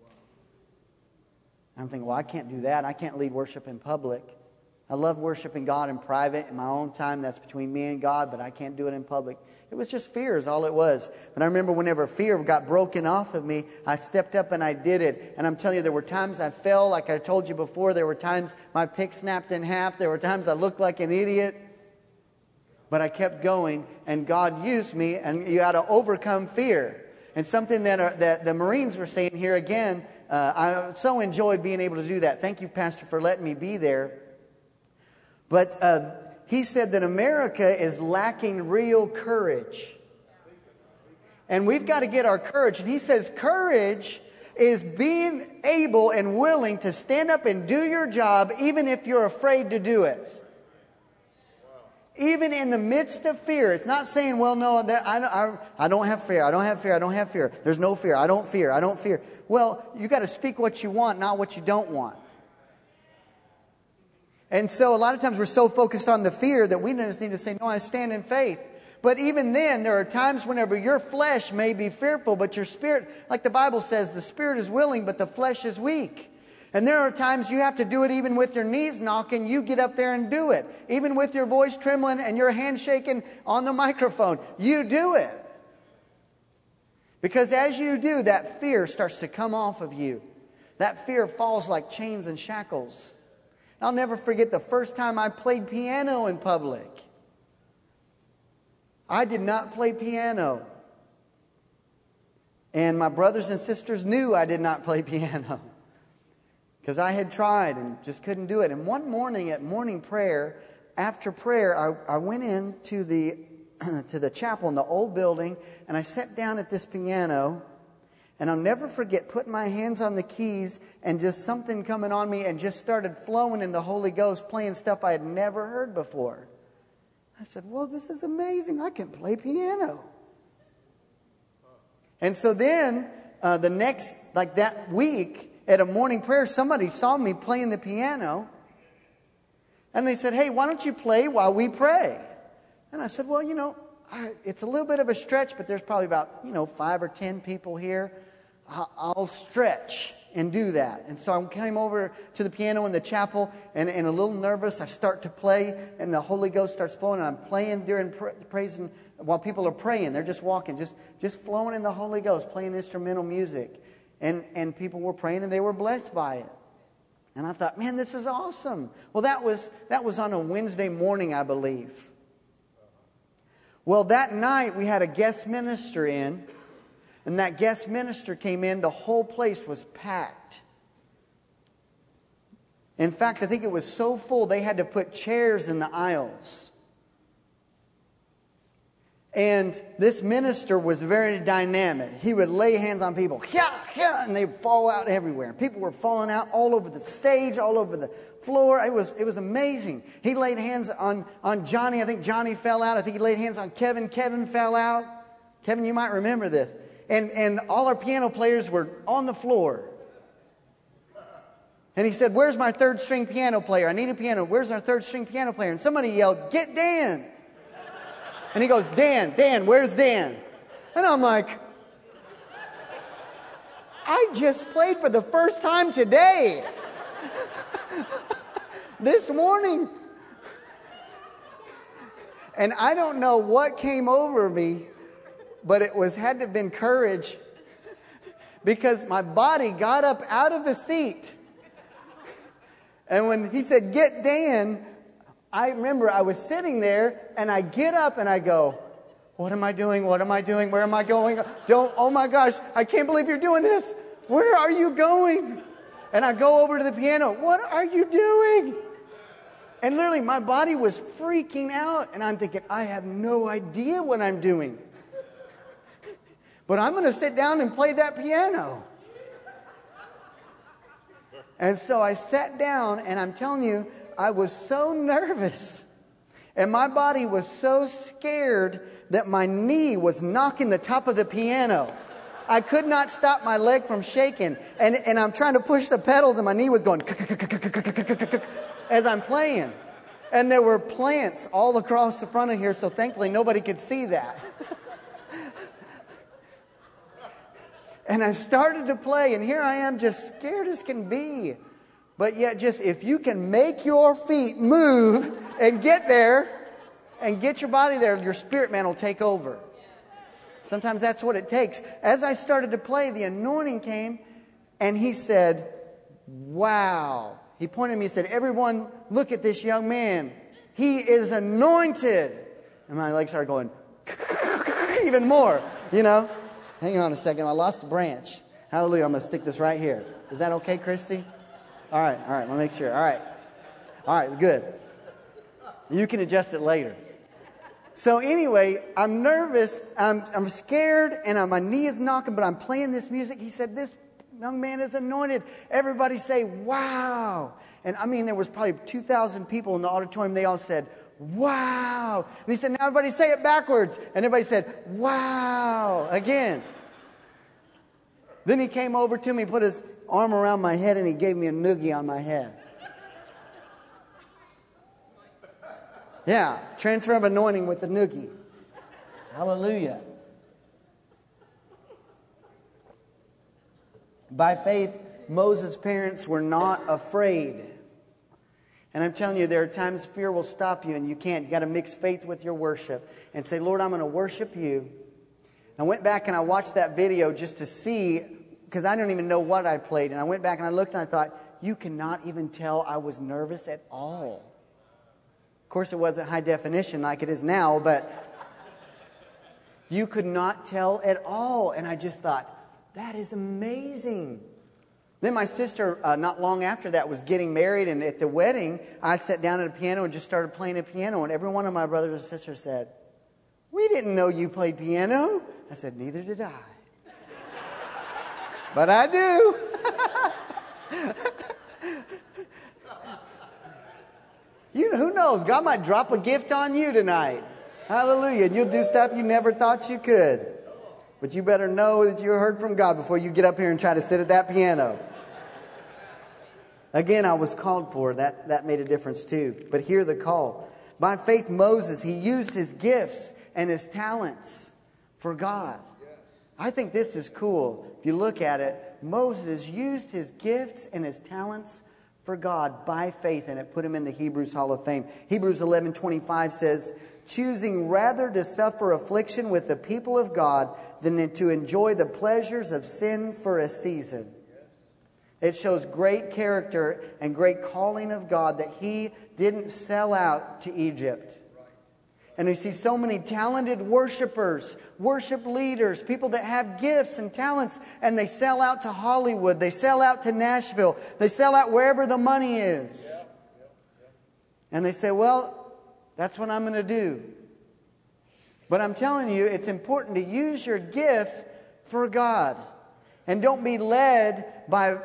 I'm thinking, well, I can't do that. I can't lead worship in public. I love worshiping God in private, in my own time. That's between me and God, but I can't do it in public. It was just fear is all it was. But I remember whenever fear got broken off of me, I stepped up and I did it. And I'm telling you, there were times I fell, like I told you before. There were times my pick snapped in half. There were times I looked like an idiot. But I kept going, and God used me, and you got to overcome fear. And something that, are, that the Marines were saying here again, Uh, I so enjoyed being able to do that. Thank you, Pastor, for letting me be there. But uh, he said that America is lacking real courage. And we've got to get our courage. And he says courage is being able and willing to stand up and do your job even if you're afraid to do it. Even in the midst of fear. It's not saying, well, no, I, I, I don't have fear. I don't have fear. I don't have fear. There's no fear. I don't fear. I don't fear. Well, you got to speak what you want, not what you don't want. And so a lot of times we're so focused on the fear that we just need to say, no, I stand in faith. But even then, there are times whenever your flesh may be fearful, but your spirit, like the Bible says, the spirit is willing, but the flesh is weak. And there are times you have to do it even with your knees knocking. You get up there and do it. Even with your voice trembling and your hand shaking on the microphone. You do it. Because as you do, that fear starts to come off of you. That fear falls like chains and shackles. I'll never forget the first time I played piano in public. I did not play piano. And my brothers and sisters knew I did not play piano. Because I had tried and just couldn't do it. And one morning at morning prayer, after prayer, I, I went into the to the chapel in the old building, and I sat down at this piano. And I'll never forget putting my hands on the keys and just something coming on me and just started flowing in the Holy Ghost, playing stuff I had never heard before. I said, well, this is amazing. I can play piano. And so then uh, the next, like that week, at a morning prayer, somebody saw me playing the piano. And they said, hey, why don't you play while we pray? And I said, well, you know, I, it's a little bit of a stretch, but there's probably about, you know, five or ten people here. I'll, I'll stretch and do that. And so I came over to the piano in the chapel, and, and a little nervous. I start to play, and the Holy Ghost starts flowing. And I'm playing during pra- praising while people are praying. They're just walking, just, just flowing in the Holy Ghost, playing instrumental music. And, and people were praying, and they were blessed by it. And I thought, man, this is awesome. Well, that was that was on a Wednesday morning, I believe. Well, that night we had a guest minister in. And that guest minister came in. The whole place was packed. In fact, I think it was so full they had to put chairs in the aisles. And this minister was very dynamic. He would lay hands on people, yeah, yeah, and they would fall out everywhere. People were falling out all over the stage, all over the floor. It was, it was amazing. He laid hands on, on Johnny. I think Johnny fell out. I think he laid hands on Kevin. Kevin fell out. Kevin, you might remember this. And, and all our piano players were on the floor. And he said, where's my third string piano player? I need a piano. Where's our third string piano player? And somebody yelled, get Dan. And he goes, Dan, Dan, where's Dan? And I'm like, I just played for the first time today. This morning. And I don't know what came over me, but it was had to have been courage, because my body got up out of the seat. And when he said, get Dan, I remember I was sitting there and I get up and I go, what am I doing? What am I doing? Where am I going? Don't, oh my gosh, I can't believe you're doing this. Where are you going? And I go over to the piano. What are you doing? And literally my body was freaking out. And I'm thinking, I have no idea what I'm doing. But I'm going to sit down and play that piano. And so I sat down, and I'm telling you, I was so nervous. And my body was so scared that my knee was knocking the top of the piano. I could not stop my leg from shaking. And, and I'm trying to push the pedals, and my knee was going as I'm playing. And there were plants all across the front of here, so thankfully nobody could see that. And I started to play, and here I am just scared as can be. But yet just if you can make your feet move and get there and get your body there, your spirit man will take over. Sometimes that's what it takes. As I started to play, the anointing came, and he said, wow. He pointed at me and said, everyone look at this young man. He is anointed. And my legs started going even more, you know. Hang on a second. I lost a branch. Hallelujah. I'm going to stick this right here. Is that okay, Christy? All right. All right. I'll make sure. All right. All right. Good. You can adjust it later. So anyway, I'm nervous. I'm, I'm scared. And I'm, my knee is knocking. But I'm playing this music. He said, this young man is anointed. Everybody say, wow. And I mean, there was probably two thousand people in the auditorium. They all said, wow. And he said, now everybody say it backwards. And everybody said, wow, again. Then he came over to me, put his arm around my head, and he gave me a noogie on my head. Yeah, transfer of anointing with the noogie. Hallelujah. By faith, Moses' parents were not afraid. And I'm telling you, there are times fear will stop you and you can't. You got to mix faith with your worship and say, Lord, I'm going to worship you. I went back and I watched that video just to see, because I don't even know what I played. And I went back and I looked and I thought, you cannot even tell I was nervous at all. Of course, it wasn't high definition like it is now, but you could not tell at all. And I just thought, that is amazing. Then my sister, uh, not long after that, was getting married, and at the wedding, I sat down at a piano and just started playing a piano, and every one of my brothers and sisters said, we didn't know you played piano. I said, neither did I. But I do. You, who knows? God might drop a gift on you tonight. Hallelujah. And you'll do stuff you never thought you could. But you better know that you heard from God before you get up here and try to sit at that piano. Again, I was called for. That, that made a difference too. But hear the call. By faith, Moses, he used his gifts and his talents for God. I think this is cool. If you look at it, Moses used his gifts and his talents for God by faith, and it put him in the Hebrews Hall of Fame. Hebrews eleven twenty-five says, choosing rather to suffer affliction with the people of God than to enjoy the pleasures of sin for a season. It shows great character and great calling of God that he didn't sell out to Egypt. And we see so many talented worshipers, worship leaders, people that have gifts and talents, and they sell out to Hollywood, they sell out to Nashville, they sell out wherever the money is. And they say, well, that's what I'm going to do. But I'm telling you, it's important to use your gift for God. And don't be led by,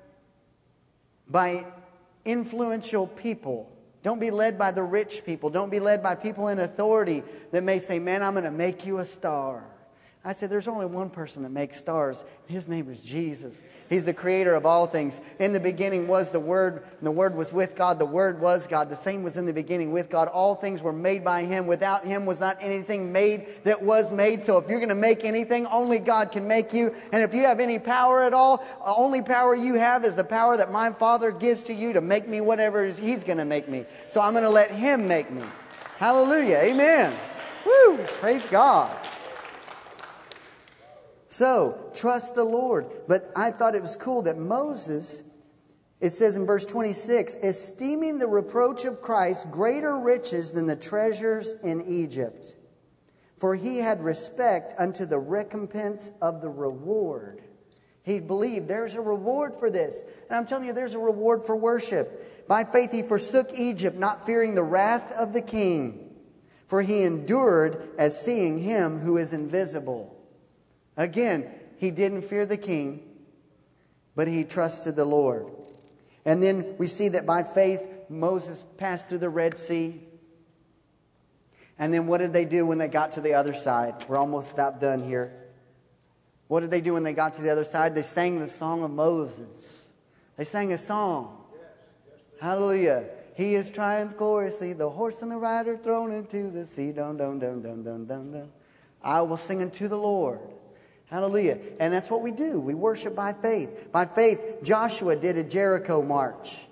by influential people. Don't be led by the rich people. Don't be led by people in authority that may say, man, I'm going to make you a star. I said, there's only one person that makes stars. His name is Jesus. He's the creator of all things. In the beginning was the Word, and the Word was with God. The Word was God. The same was in the beginning with God. All things were made by Him. Without Him was not anything made that was made. So if you're going to make anything, only God can make you. And if you have any power at all, the only power you have is the power that my Father gives to you to make me whatever He's going to make me. So I'm going to let Him make me. Hallelujah. Amen. Woo! Praise God. So, trust the Lord. But I thought it was cool that Moses, it says in verse twenty-six, esteeming the reproach of Christ greater riches than the treasures in Egypt. For he had respect unto the recompense of the reward. He believed there's a reward for this. And I'm telling you, there's a reward for worship. By faith he forsook Egypt, not fearing the wrath of the king. For he endured as seeing him who is invisible. Again, he didn't fear the king, but he trusted the Lord. And then we see that by faith, Moses passed through the Red Sea. And then what did they do when they got to the other side? We're almost about done here. What did they do when they got to the other side? They sang the song of Moses. They sang a song. Hallelujah. He has triumphed gloriously, the horse and the rider thrown into the sea. Dun, dun, dun, dun, dun, dun, dun. I will sing unto the Lord. Hallelujah. And that's what we do. We worship by faith. By faith, Joshua did a Jericho march.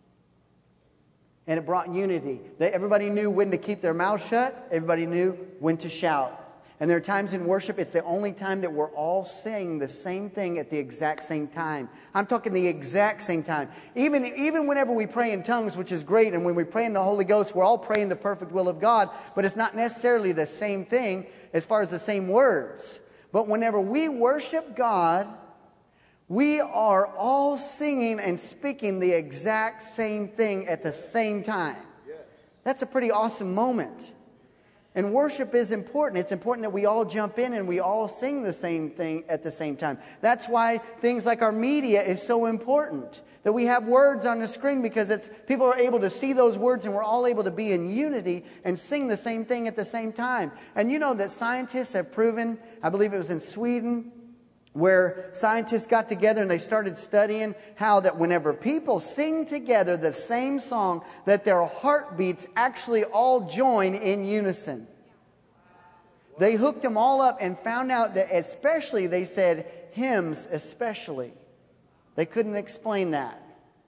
And it brought unity. They, everybody knew when to keep their mouth shut. Everybody knew when to shout. And there are times in worship, it's the only time that we're all saying the same thing at the exact same time. I'm talking the exact same time. Even, even whenever we pray in tongues, which is great, and when we pray in the Holy Ghost, we're all praying the perfect will of God. But it's not necessarily the same thing as far as the same words. But whenever we worship God, we are all singing and speaking the exact same thing at the same time. That's a pretty awesome moment. And worship is important. It's important that we all jump in and we all sing the same thing at the same time. That's why things like our media is so important. That we have words on the screen, because it's people are able to see those words and we're all able to be in unity and sing the same thing at the same time. And you know that scientists have proven, I believe it was in Sweden, where scientists got together and they started studying how that whenever people sing together the same song, that their heartbeats actually all join in unison. They hooked them all up and found out that especially, they said, hymns especially. They couldn't explain that.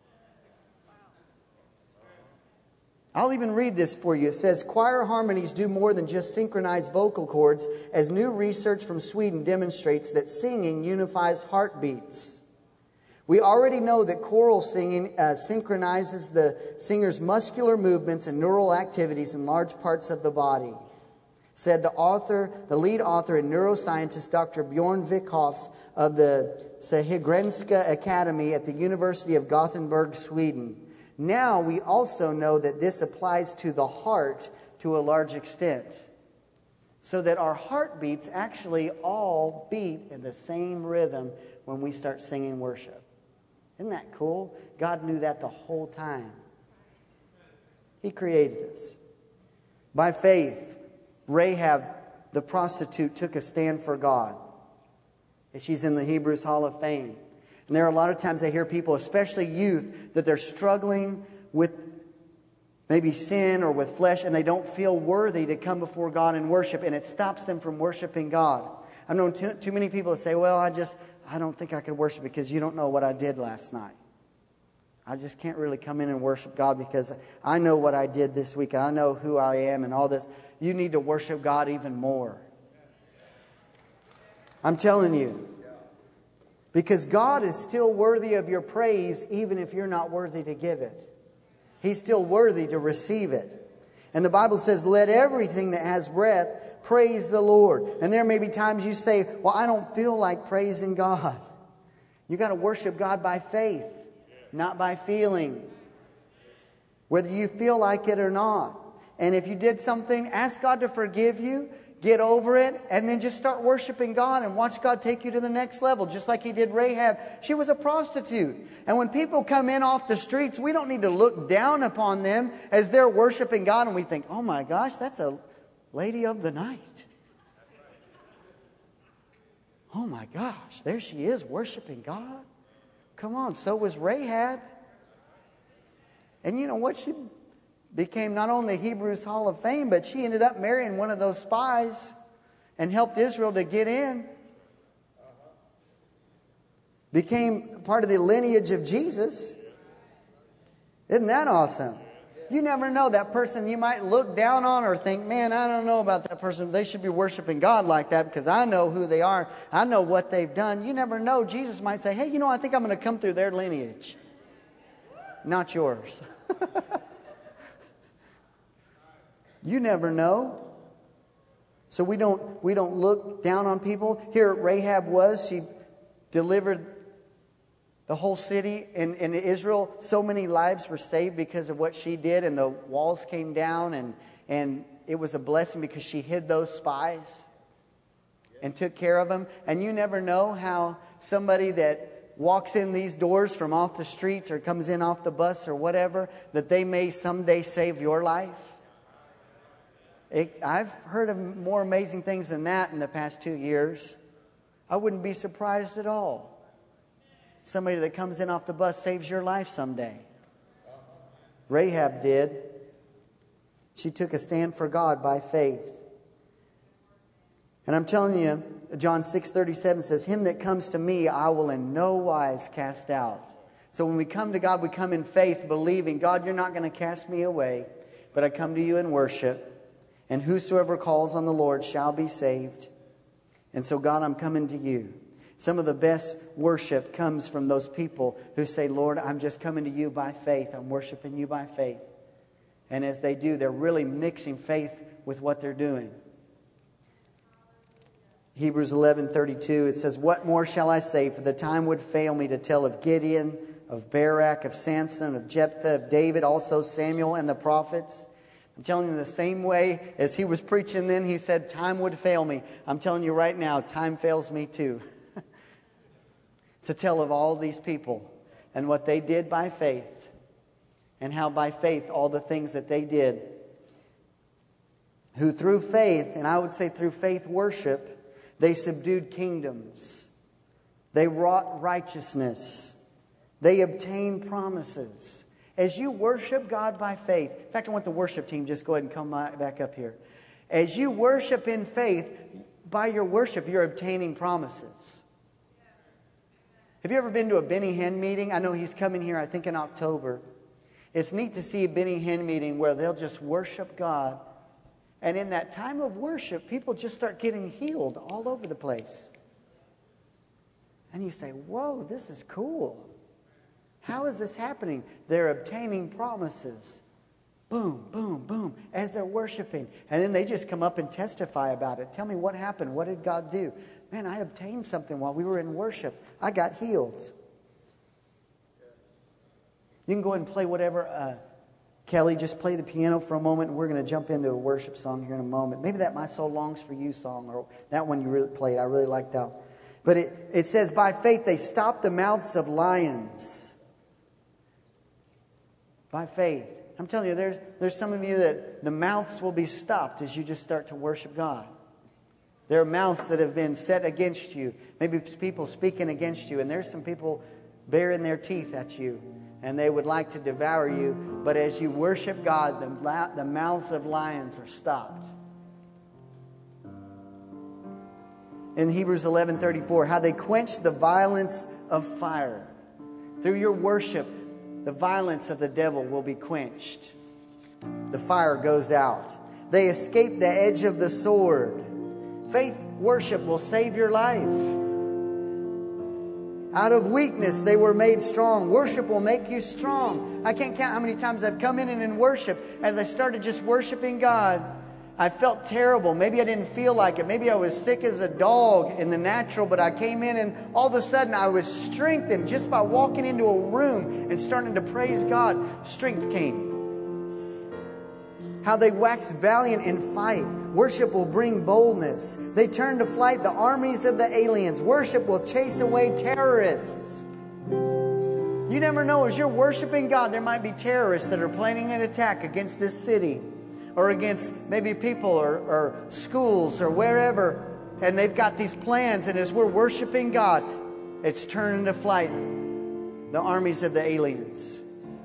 I'll even read this for you. It says, choir harmonies do more than just synchronize vocal cords, as new research from Sweden demonstrates that singing unifies heartbeats. We already know that choral singing uh, synchronizes the singer's muscular movements and neural activities in large parts of the body. Said the author, the lead author and neuroscientist, Doctor Bjorn Vikhoff of the Sahlgrenska Academy at the University of Gothenburg, Sweden. Now we also know that this applies to the heart to a large extent. So that our heartbeats actually all beat in the same rhythm when we start singing worship. Isn't that cool? God knew that the whole time. He created us. By faith, Rahab, the prostitute, took a stand for God. She's in the Hebrews Hall of Fame. And there are a lot of times I hear people, especially youth, that they're struggling with maybe sin or with flesh, and they don't feel worthy to come before God and worship, and it stops them from worshiping God. I've known too, too many people that say, well, I just, I don't think I could worship because you don't know what I did last night. I just can't really come in and worship God because I know what I did this week, and I know who I am and all this. You need to worship God even more. I'm telling you. Because God is still worthy of your praise even if you're not worthy to give it. He's still worthy to receive it. And the Bible says, let everything that has breath praise the Lord. And there may be times you say, well, I don't feel like praising God. You got to worship God by faith, not by feeling. Whether you feel like it or not. And if you did something, ask God to forgive you. Get over it, and then just start worshiping God and watch God take you to the next level, just like He did Rahab. She was a prostitute. And when people come in off the streets, we don't need to look down upon them as they're worshiping God, and we think, oh my gosh, that's a lady of the night. Oh my gosh, there she is worshiping God. Come on, so was Rahab. And you know what? She became not only Hebrews Hall of Fame, but she ended up marrying one of those spies and helped Israel to get in. Became part of the lineage of Jesus. Isn't that awesome? You never know, that person you might look down on or think, man, I don't know about that person. They should be worshiping God like that because I know who they are. I know what they've done. You never know. Jesus might say, hey, you know, I think I'm going to come through their lineage. Not yours. You never know. So we don't we don't look down on people. Here Rahab was. She delivered the whole city in, in Israel. So many lives were saved because of what she did. And the walls came down. And, and it was a blessing because she hid those spies and took care of them. And you never know how somebody that walks in these doors from off the streets or comes in off the bus or whatever, that they may someday save your life. It, I've heard of more amazing things than that in the past two years. I wouldn't be surprised at all. Somebody that comes in off the bus saves your life someday. Rahab did. She took a stand for God by faith. And I'm telling you, John six thirty-seven says, him that comes to me, I will in no wise cast out. So when we come to God, we come in faith, believing, God, you're not going to cast me away, but I come to you in worship. And whosoever calls on the Lord shall be saved. And so, God, I'm coming to you. Some of the best worship comes from those people who say, Lord, I'm just coming to you by faith. I'm worshiping you by faith. And as they do, they're really mixing faith with what they're doing. Hebrews eleven thirty-two, it says, what more shall I say? For the time would fail me to tell of Gideon, of Barak, of Samson, of Jephthah, of David, also Samuel and the prophets. I'm telling you, the same way as he was preaching then, he said, time would fail me. I'm telling you right now, time fails me too. To tell of all these people and what they did by faith. And how by faith, all the things that they did. Who through faith, and I would say through faith worship, they subdued kingdoms. They wrought righteousness. They obtained promises. As you worship God by faith, in fact, I want the worship team just go ahead and come back up here. As you worship in faith, by your worship, you're obtaining promises. Have you ever been to a Benny Hinn meeting? I know he's coming here, I think, in October. It's neat to see a Benny Hinn meeting where they'll just worship God. And in that time of worship, people just start getting healed all over the place. And you say, whoa, this is cool. How is this happening? They're obtaining promises. Boom, boom, boom, as they're worshiping. And then they just come up and testify about it. Tell me what happened. What did God do? Man, I obtained something while we were in worship. I got healed. You can go ahead and play whatever. Uh, Kelly, just play the piano for a moment, and we're going to jump into a worship song here in a moment. Maybe that My Soul Longs for You song, or that one you really played. I really like that. But it, it says, by faith they stopped the mouths of lions. By faith. I'm telling you, there's, there's some of you that the mouths will be stopped as you just start to worship God. There are mouths that have been set against you. Maybe people speaking against you. And there's some people baring their teeth at you. And they would like to devour you. But as you worship God, the, the mouths of lions are stopped. In Hebrews eleven thirty-four, how they quenched the violence of fire. Through your worship, the violence of the devil will be quenched. The fire goes out. They escape the edge of the sword. Faith worship will save your life. Out of weakness, they were made strong. Worship will make you strong. I can't count how many times I've come in and in worship, as I started just worshiping God, I felt terrible. Maybe I didn't feel like it. Maybe I was sick as a dog in the natural, but I came in and all of a sudden I was strengthened just by walking into a room and starting to praise God. Strength came. How they waxed valiant in fight. Worship will bring boldness. They turn to flight the armies of the aliens. Worship will chase away terrorists. You never know, as you're worshiping God, there might be terrorists that are planning an attack against this city, or against maybe people or, or schools or wherever. And they've got these plans. And as we're worshiping God, it's turning to flight the armies of the aliens.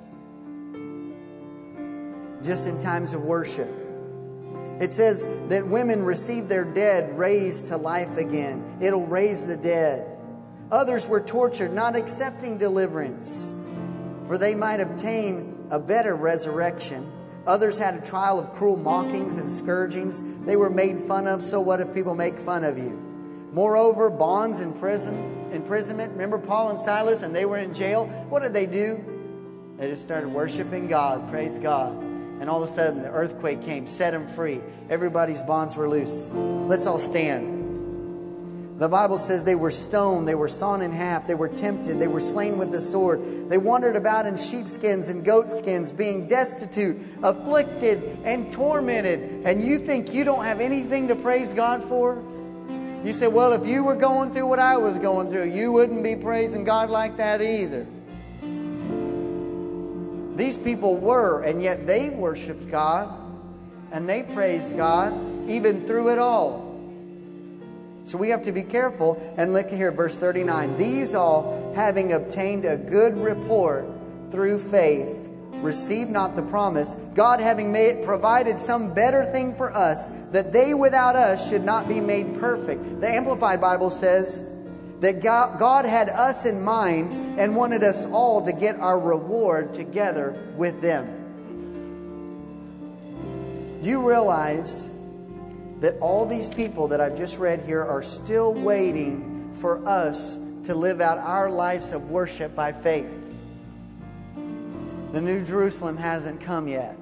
Just in times of worship. It says that women receive their dead raised to life again. It'll raise the dead. Others were tortured, not accepting deliverance, for they might obtain a better resurrection. Others had a trial of cruel mockings and scourgings. They were made fun of. So what if people make fun of you? Moreover, bonds and prison, imprisonment. Remember Paul and Silas, and they were in jail? What did they do? They just started worshiping God. Praise God. And all of a sudden, the earthquake came, set them free. Everybody's bonds were loose. Let's all stand. The Bible says they were stoned, they were sawn in half, they were tempted, they were slain with the sword. They wandered about in sheepskins and goatskins, being destitute, afflicted, and tormented. And you think you don't have anything to praise God for? You say, well, if you were going through what I was going through, you wouldn't be praising God like that either. These people were, and yet they worshiped God, and they praised God, even through it all. So we have to be careful. And look here, verse thirty-nine. These all, having obtained a good report through faith, received not the promise, God having made provided some better thing for us, that they without us should not be made perfect. The Amplified Bible says that God, God had us in mind and wanted us all to get our reward together with them. Do you realize that all these people that I've just read here are still waiting for us to live out our lives of worship by faith? The New Jerusalem hasn't come yet.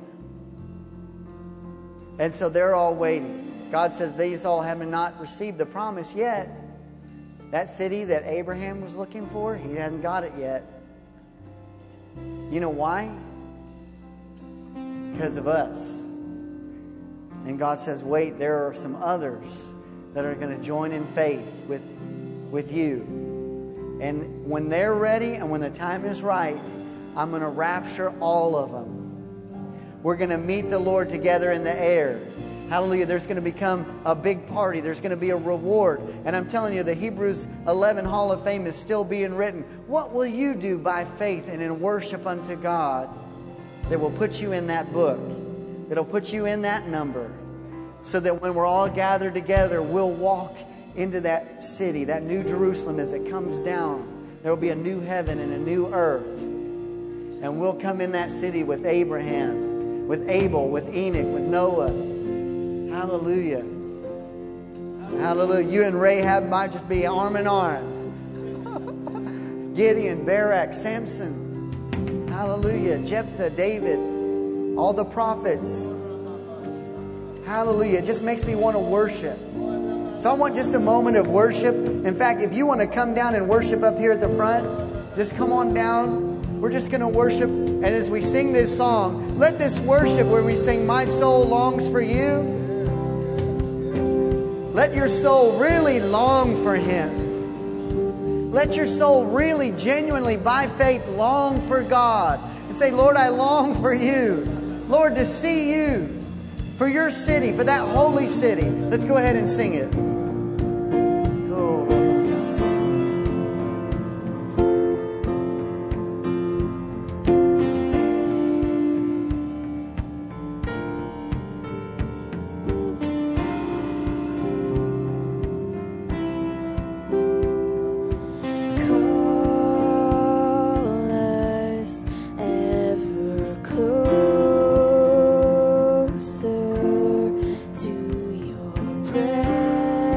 And so they're all waiting. God says these all have not received the promise yet. That city that Abraham was looking for, he hasn't got it yet. You know why? Because of us. And God says, wait, there are some others that are going to join in faith with, with you. And when they're ready and when the time is right, I'm going to rapture all of them. We're going to meet the Lord together in the air. Hallelujah. There's going to become a big party. There's going to be a reward. And I'm telling you, the Hebrews eleven Hall of Fame is still being written. What will you do by faith and in worship unto God that will put you in that book? It'll put you in that number, so that when we're all gathered together, we'll walk into that city, that new Jerusalem as it comes down. There will be a new heaven and a new earth. And we'll come in that city with Abraham, with Abel, with Enoch, with Noah. Hallelujah. Hallelujah. You and Rahab might just be arm in arm. Gideon, Barak, Samson. Hallelujah. Jephthah, David. All the prophets. Hallelujah. It just makes me want to worship. So I want just a moment of worship. In fact, if you want to come down and worship up here at the front, just come on down. We're just going to worship. And as we sing this song, let this worship where we sing, "My soul longs for you." Let your soul really long for Him. Let your soul really, genuinely, by faith, long for God. And say, Lord, I long for you. Lord, to see you. For your city, for that holy city. Let's go ahead and sing it. To your presence.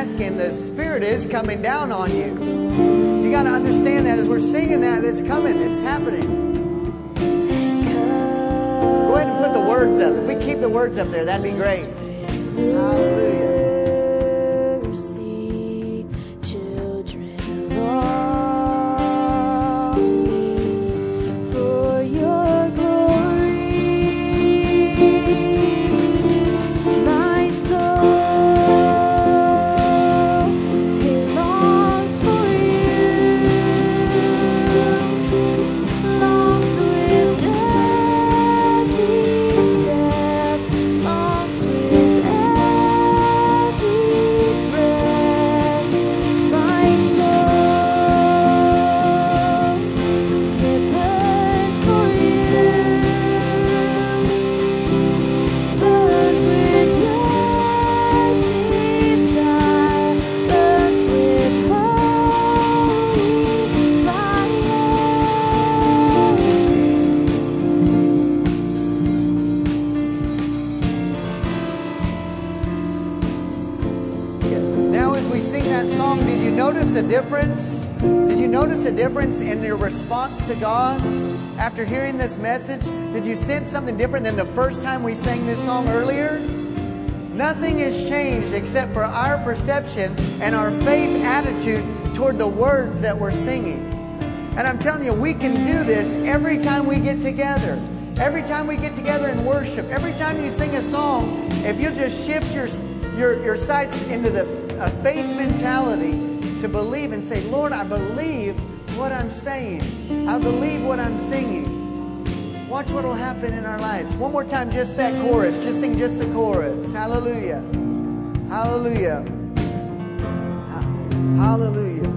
asking, the Spirit is coming down on you. You got to understand that as we're singing that, it's coming, it's happening. Go ahead and put the words up. If we keep the words up there, that'd be great. Hallelujah. A difference? Did you notice a difference in your response to God after hearing this message? Did you sense something different than the first time we sang this song earlier? Nothing has changed except for our perception and our faith attitude toward the words that we're singing. And I'm telling you, we can do this every time we get together. Every time we get together in worship, every time you sing a song, if you just shift your your, your sights into the a faith mentality, to believe and say, Lord, I believe what I'm saying. I believe what I'm singing. Watch what will happen in our lives. One more time, just that chorus. Just sing just the chorus. Hallelujah. Hallelujah. Hallelujah.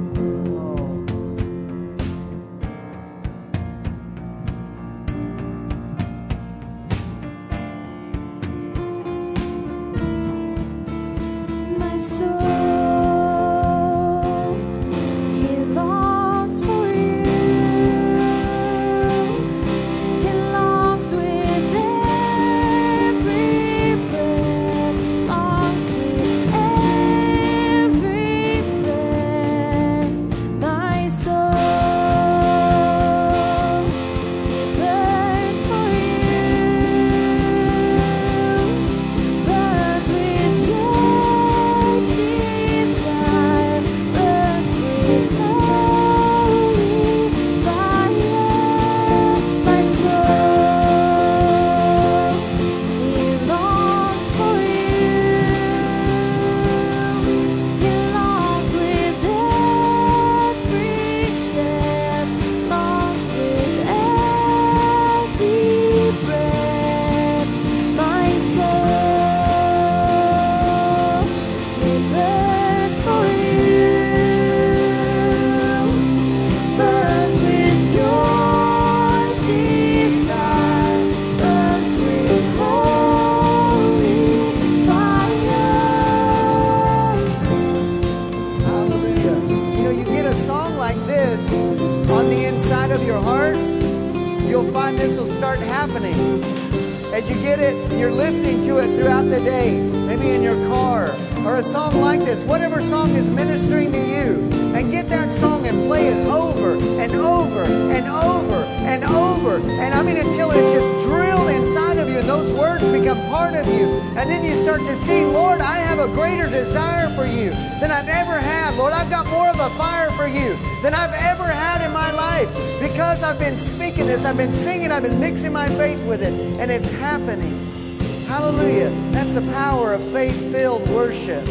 As you get it, you're listening to it throughout the day, maybe in your car, or a song like this, whatever song is ministering to you, and get that song and play it over and over and over and over, and I mean until it's just drilled inside of you and those words become part of you, and then you start to see, Lord, I have a greater desire for you than I've ever had. Lord, I've got more of a fire for you than I've ever had in my life because I've been speaking this, I've been singing, I've been mixing my faith with it, and it's happening. Hallelujah. That's the power of faith-filled worship.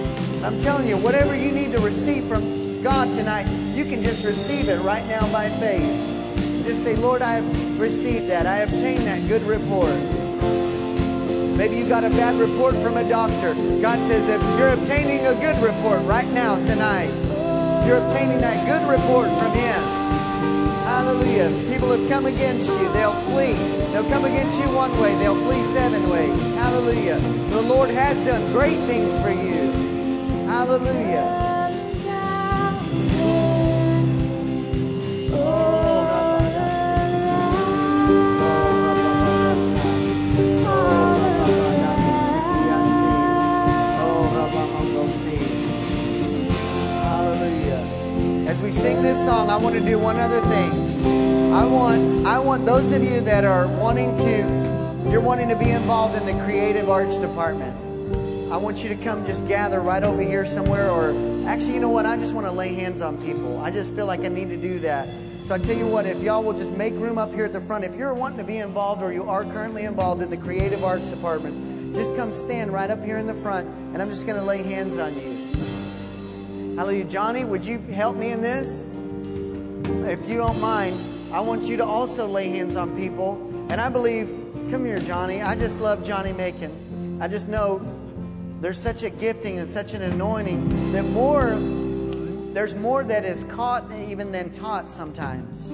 I'm telling you, whatever you need to receive from God tonight, you can just receive it right now by faith. Just say, Lord, I have received that. I obtained that good report. Maybe you got a bad report from a doctor. God says if you're obtaining a good report right now, tonight, you're obtaining that good report from Him. Hallelujah. People have come against you, they'll flee. They'll come against you one way, they'll flee seven ways. Hallelujah. The Lord has done great things for you. Hallelujah. to do one other thing. I want, I want those of you that are wanting to, you're wanting to be involved in the creative arts department. I want you to come just gather right over here somewhere, or actually, you know what? I just want to lay hands on people. I just feel like I need to do that. So I tell you what, if y'all will just make room up here at the front, if you're wanting to be involved or you are currently involved in the creative arts department, just come stand right up here in the front, and I'm just going to lay hands on you. Hallelujah. Johnny, would you help me in this? If you don't mind, I want you to also lay hands on people. And I believe, come here, Johnny. I just love Johnny Macon. I just know there's such a gifting and such an anointing that more, there's more that is caught even than taught sometimes.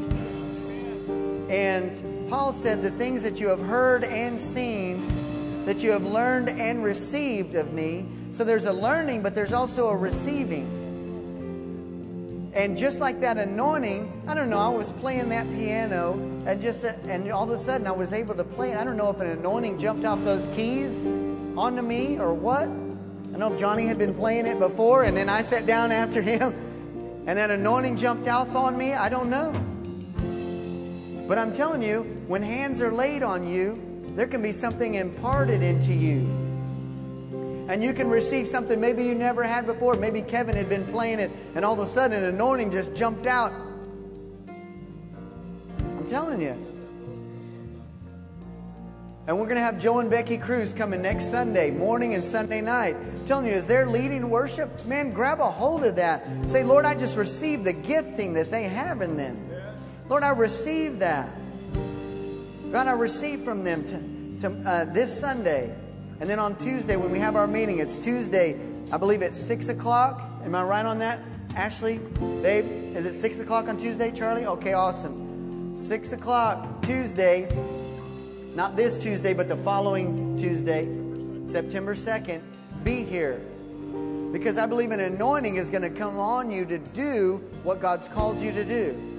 And Paul said, the things that you have heard and seen, that you have learned and received of me. So there's a learning, but there's also a receiving. And just like that anointing, I don't know, I was playing that piano, and just a, and all of a sudden I was able to play it. I don't know if an anointing jumped off those keys onto me or what. I know Johnny had been playing it before, and then I sat down after him, and that anointing jumped off on me. I don't know. But I'm telling you, when hands are laid on you, there can be something imparted into you. And you can receive something maybe you never had before. Maybe Kevin had been playing it, and all of a sudden an anointing just jumped out. I'm telling you. And we're going to have Joe and Becky Cruz coming next Sunday morning and Sunday night. I'm telling you, as they're leading worship, man, grab a hold of that. Say, Lord, I just received the gifting that they have in them. Lord, I receive that. God, I receive from them to, to uh, this Sunday. And then on Tuesday, when we have our meeting, it's Tuesday, I believe it's six o'clock. Am I right on that, Ashley? Babe, is it six o'clock on Tuesday, Charlie? Okay, awesome. six o'clock Tuesday. Not this Tuesday, but the following Tuesday, September second, be here. Because I believe an anointing is going to come on you to do what God's called you to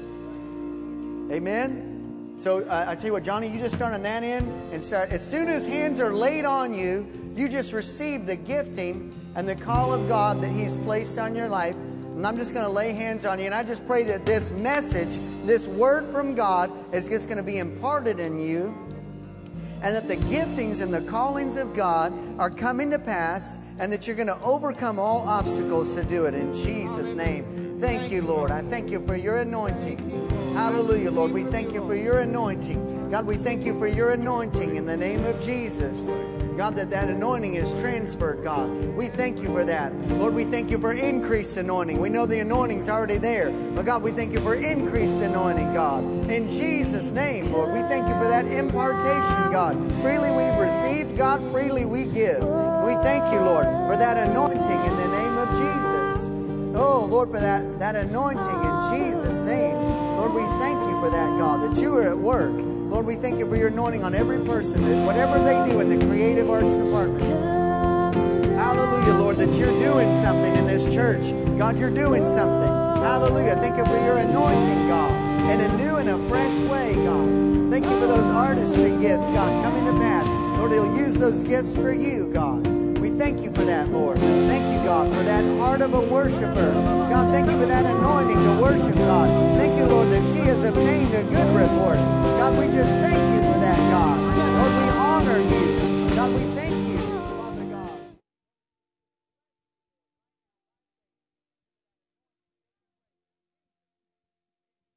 do. Amen? So uh, I tell you what, Johnny, you just start on that end. And start, as soon as hands are laid on you, you just receive the gifting and the call of God that He's placed on your life. And I'm just going to lay hands on you. And I just pray that this message, this word from God, is just going to be imparted in you. And that the giftings and the callings of God are coming to pass, and that you're going to overcome all obstacles to do it in Jesus' name. Thank you, Lord. I thank you for your anointing. Hallelujah, Lord. We thank you for your anointing. God, we thank you for your anointing in the name of Jesus. God, that that anointing is transferred, God. We thank you for that. Lord, we thank you for increased anointing. We know the anointing's already there. But God, we thank you for increased anointing, God. In Jesus' name, Lord, we thank you for that impartation, God. Freely we've received, God, freely we give. We thank you, Lord, for that anointing in the name of Jesus. Oh, Lord, for that, that anointing in Jesus' name. Lord, we thank you for that, God, that you are at work. Lord, we thank you for your anointing on every person, that whatever they do in the creative arts department. Hallelujah, Lord, that you're doing something in this church. God, you're doing something. Hallelujah. Thank you for your anointing, God, in a new and a fresh way, God. Thank you for those artistry gifts, God, coming to pass. Lord, He'll use those gifts for you, God. We thank you for that, Lord. Thank you, God, for that heart of a worshiper. God, thank you for that anointing to worship, God. Thank you, Lord, that she is